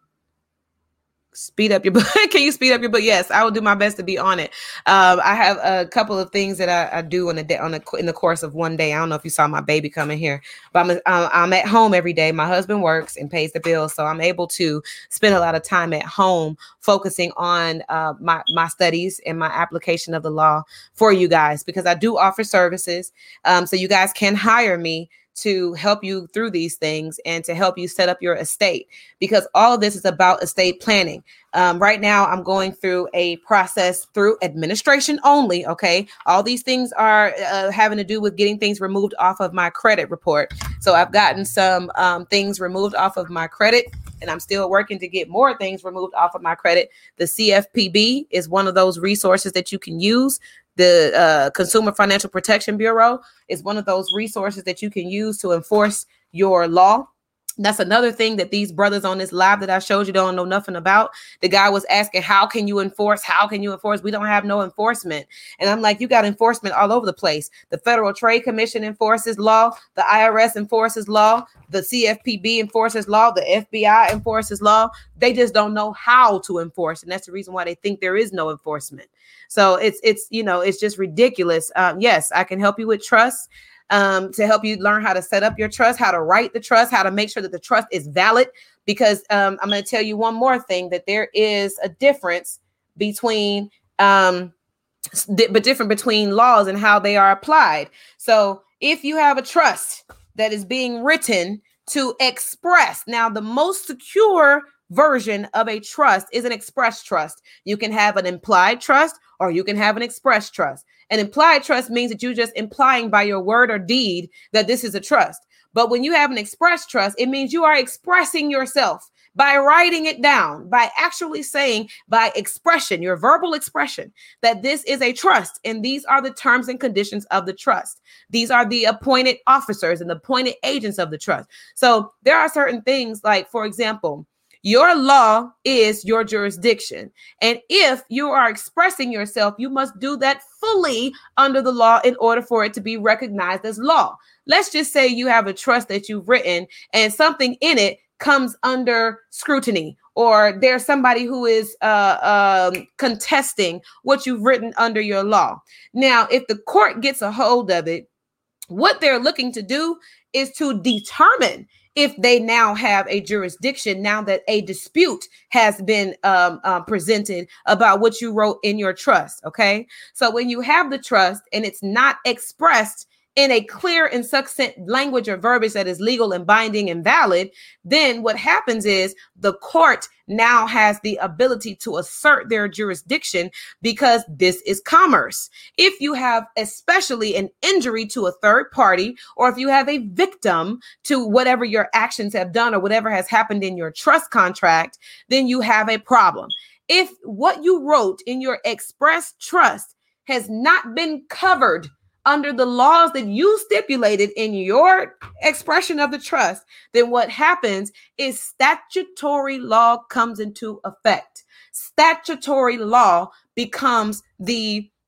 Speed up your book. Can you speed up your book? Yes, I will do my best to be on it. Um, I have a couple of things that I, I do on a day, on a, in the course of one day. I don't know if you saw my baby coming here, but I'm, uh, I'm at home every day. My husband works and pays the bills, so I'm able to spend a lot of time at home focusing on uh, my, my studies and my application of the law for you guys, because I do offer services. Um, so you guys can hire me to help you through these things and to help you set up your estate, because all of this is about estate planning. Um, right now, I'm going through a process through administration only. Okay. All these things are uh, having to do with getting things removed off of my credit report. So I've gotten some um, things removed off of my credit, and I'm still working to get more things removed off of my credit. The C F P B is one of those resources that you can use. The uh, Consumer Financial Protection Bureau is one of those resources that you can use to enforce your law. That's another thing that these brothers on this live that I showed you don't know nothing about. The guy was asking, how can you enforce? How can you enforce? We don't have no enforcement. And I'm like, you got enforcement all over the place. The Federal Trade Commission enforces law. The I R S enforces law. The C F P B enforces law. The F B I enforces law. They just don't know how to enforce. And that's the reason why they think there is no enforcement. So it's, it's, you know, it's just ridiculous. Um, yes, I can help you with trust. Um, to help you learn how to set up your trust, how to write the trust, how to make sure that the trust is valid. Because um, I'm going to tell you one more thing, that there is a difference between, um, di- but different between laws and how they are applied. So if you have a trust that is being written to express, now the most secure version of a trust is an express trust. You can have an implied trust, or you can have an express trust. An implied trust means that you're just implying by your word or deed that this is a trust. But when you have an express trust, it means you are expressing yourself by writing it down, by actually saying, by expression, your verbal expression, that this is a trust. And these are the terms and conditions of the trust. These are the appointed officers and the appointed agents of the trust. So there are certain things like, for example, your law is your jurisdiction. And if you are expressing yourself, you must do that fully under the law in order for it to be recognized as law. Let's just say you have a trust that you've written and something in it comes under scrutiny, or there's somebody who is uh, um, contesting what you've written under your law. Now, if the court gets a hold of it, what they're looking to do is to determine if they now have a jurisdiction, now that a dispute has been um, uh, presented about what you wrote in your trust. Okay. So when you have the trust and it's not expressed in a clear and succinct language or verbiage that is legal and binding and valid, then what happens is the court now has the ability to assert their jurisdiction, because this is commerce. If you have especially an injury to a third party, or if you have a victim to whatever your actions have done or whatever has happened in your trust contract, then you have a problem. If what you wrote in your express trust has not been covered under the laws that you stipulated in your expression of the trust, then what happens is statutory law comes into effect. Statutory law becomes the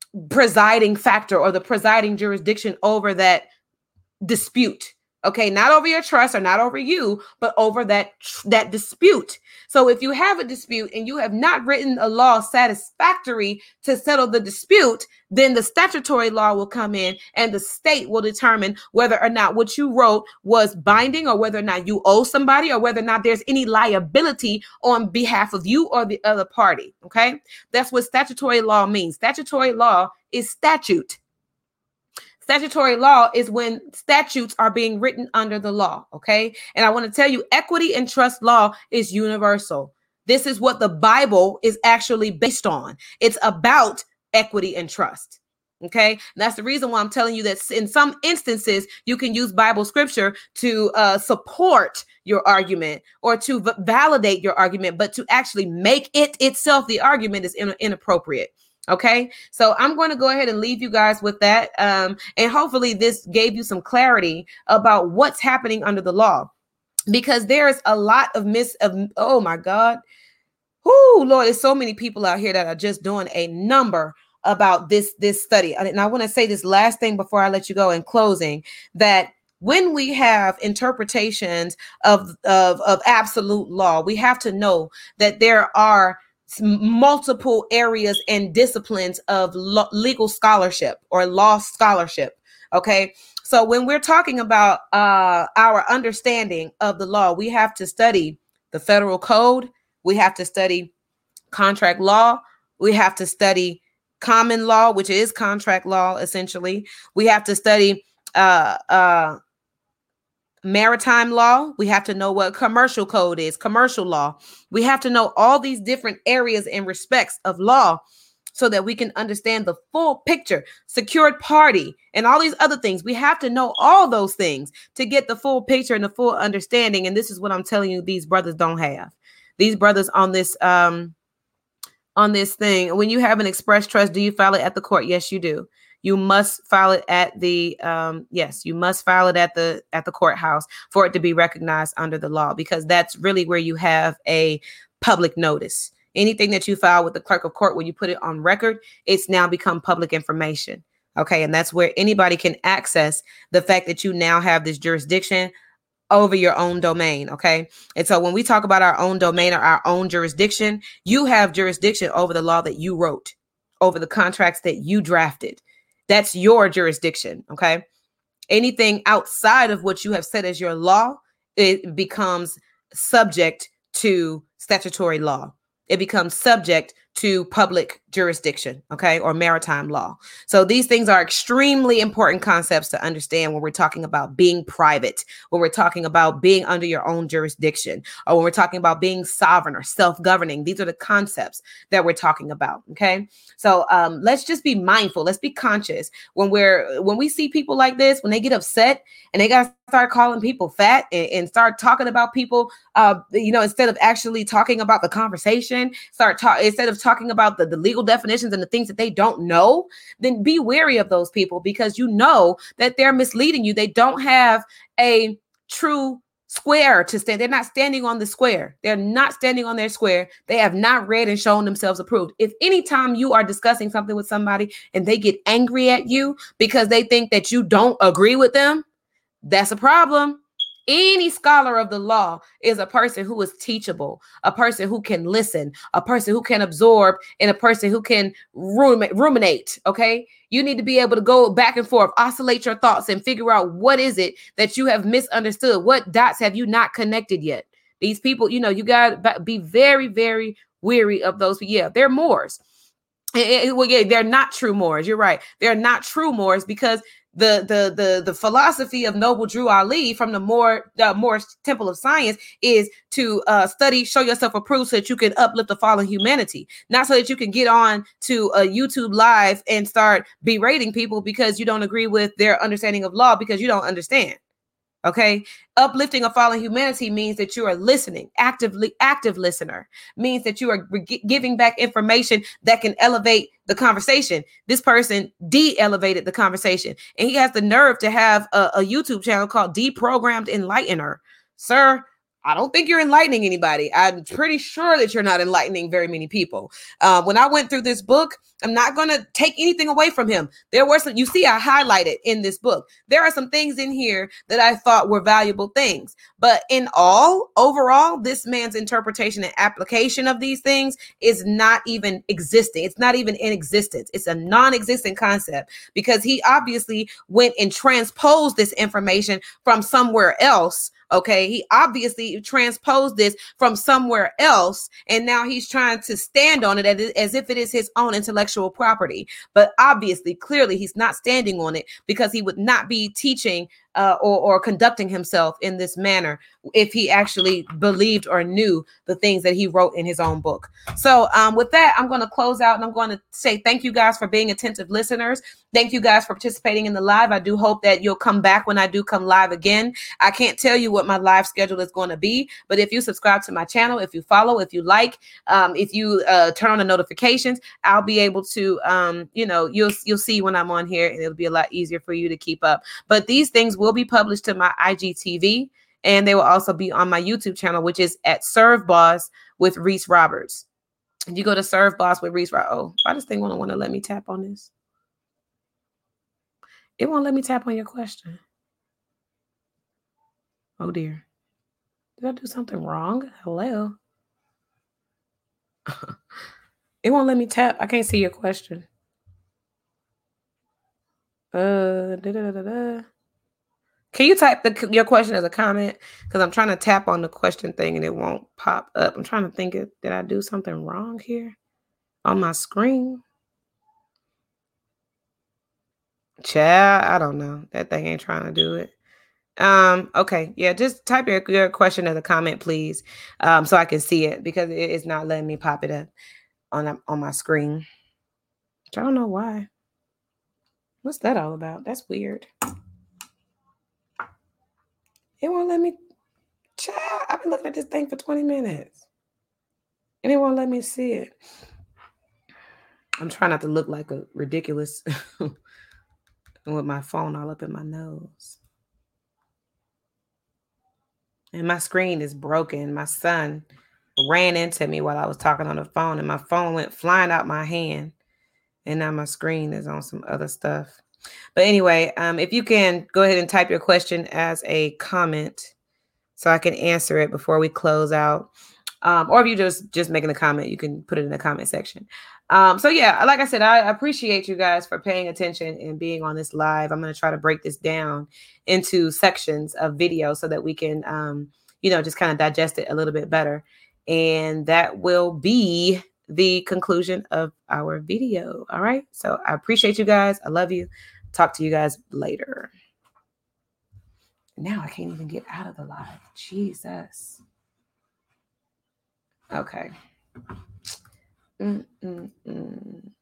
presiding factor or the presiding jurisdiction over that dispute. Okay, not over your trust or not over you, but over that that dispute. So if you have a dispute and you have not written a law satisfactory to settle the dispute, then the statutory law will come in and the state will determine whether or not what you wrote was binding or whether or not you owe somebody or whether or not there's any liability on behalf of you or the other party. Okay, that's what statutory law means. Statutory law is statute. Statutory law is when statutes are being written under the law, okay? And I want to tell you, equity and trust law is universal. This is what the Bible is actually based on. It's about equity and trust, okay? And that's the reason why I'm telling you that in some instances, you can use Bible scripture to uh, support your argument or to v- validate your argument, but to actually make it itself the argument is in- inappropriate. Okay, so I'm going to go ahead and leave you guys with that. Um, and hopefully this gave you some clarity about what's happening under the law, because there's a lot of mis of, oh my God. Whoo, Lord, there's so many people out here that are just doing a number about this, this study. And I want to say this last thing before I let you go in closing, that when we have interpretations of, of, of absolute law, we have to know that there are multiple areas and disciplines of lo- legal scholarship or law scholarship. Okay. So when we're talking about uh, our understanding of the law, we have to study the federal code. We have to study contract law. We have to study common law, which is contract law, essentially. We have to study uh, uh, maritime law. We have to know what commercial code is, commercial law. We have to know all these different areas and respects of law so that we can understand the full picture, secured party, and all these other things. We have to know all those things to get the full picture and the full understanding. And this is what I'm telling you, these brothers don't have. These brothers on this, um, on this thing. When you have an express trust, do you file it at the court? Yes, you do. You must file it at the, um, yes, you must file it at the, at the courthouse for it to be recognized under the law, because that's really where you have a public notice. Anything that you file with the clerk of court, when you put it on record, it's now become public information. Okay. And that's where anybody can access the fact that you now have this jurisdiction over your own domain. Okay. And so when we talk about our own domain or our own jurisdiction, you have jurisdiction over the law that you wrote, over the contracts that you drafted. That's your jurisdiction. Okay. Anything outside of what you have said as your law, it becomes subject to statutory law. It becomes subject to public jurisdiction, okay, or maritime law. So these things are extremely important concepts to understand when we're talking about being private, when we're talking about being under your own jurisdiction, or when we're talking about being sovereign or self-governing. These are the concepts that we're talking about, okay? So um, let's just be mindful. Let's be conscious when we're when we see people like this, when they get upset and they got to start calling people fat and, and start talking about people, uh, you know, instead of actually talking about the conversation, start talking instead of talking about the, the legal definitions and the things that they don't know, then be wary of those people, because you know that they're misleading you. They don't have a true square to stand. They're not standing on the square. They're not standing on their square. They have not read and shown themselves approved. If anytime you are discussing something with somebody and they get angry at you because they think that you don't agree with them, that's a problem. Any scholar of the law is a person who is teachable, a person who can listen, a person who can absorb, and a person who can ruminate. ruminate okay. You need to be able to go back and forth, oscillate your thoughts, and figure out what is it that you have misunderstood. What dots have you not connected yet? These people, you know, you got to be very, very weary of those. Yeah, they're Moors. It, it, well, yeah, they're not true Moors. You're right. They're not true Moors, because the the the the philosophy of Noble Drew Ali from the Moor the Moorish Temple of Science is to uh, study, show yourself approved, so that you can uplift the fallen humanity, not so that you can get on to a YouTube live and start berating people because you don't agree with their understanding of law, because you don't understand. Okay. Uplifting a fallen humanity means that you are listening, actively, active listener, means that you are g- giving back information that can elevate the conversation. This person de-elevated the conversation, and he has the nerve to have a, a YouTube channel called Deprogrammed Enlightener. Sir, I don't think you're enlightening anybody. I'm pretty sure that you're not enlightening very many people. Uh, when I went through this book, I'm not going to take anything away from him. There were some, you see, I highlighted in this book. There are some things in here that I thought were valuable things. But in all, overall, this man's interpretation and application of these things is not even existing. It's not even in existence. It's a non-existent concept because he obviously went and transposed this information from somewhere else. Okay, he obviously transposed this from somewhere else, and now he's trying to stand on it as, as if it is his own intellectual property. But obviously, clearly, he's not standing on it because he would not be teaching uh, or, or conducting himself in this manner if he actually believed or knew the things that he wrote in his own book. So um, with that, I'm going to close out and I'm going to say thank you guys for being attentive listeners. Thank you guys for participating in the live. I do hope that you'll come back when I do come live again. I can't tell you what my live schedule is going to be, but if you subscribe to my channel, if you follow, if you like, um, if you uh, turn on the notifications, I'll be able to, um, you know, you'll you'll see when I'm on here, and it'll be a lot easier for you to keep up. But these things will be published to my I G T V, and they will also be on my YouTube channel, which is at Serve Boss with Reese Roberts. If you go to Serve Boss with Reese Roberts, oh, why does thing want to want to let me tap on this? It won't let me tap on your question. Oh dear. Did I do something wrong? Hello. It won't let me tap. I can't see your question. Uh, da, da, da, da. Can you type the, your question as a comment? Because I'm trying to tap on the question thing and it won't pop up. I'm trying to think, of, did I do something wrong here on my screen? Child, I don't know. That thing ain't trying to do it. Um, okay. Yeah, just type your, your question as a comment, please. Um, so I can see it because it is not letting me pop it up on, on my screen. Which I don't know why. What's that all about? That's weird. It won't let me. Child, I've been looking at this thing for twenty minutes. And it won't let me see it. I'm trying not to look like a ridiculous with my phone all up in my nose. And my screen is broken. My son ran into me while I was talking on the phone, and my phone went flying out my hand. And now my screen is on some other stuff. But anyway, um, if you can go ahead and type your question as a comment so I can answer it before we close out. Um, or if you just just making a comment, you can put it in the comment section. Um, so yeah, like I said, I appreciate you guys for paying attention and being on this live. I'm going to try to break this down into sections of video so that we can, um, you know, just kind of digest it a little bit better. And that will be the conclusion of our video. All right. So I appreciate you guys. I love you. Talk to you guys later. Now I can't even get out of the live. Jesus. Okay. Mm-mm-mm.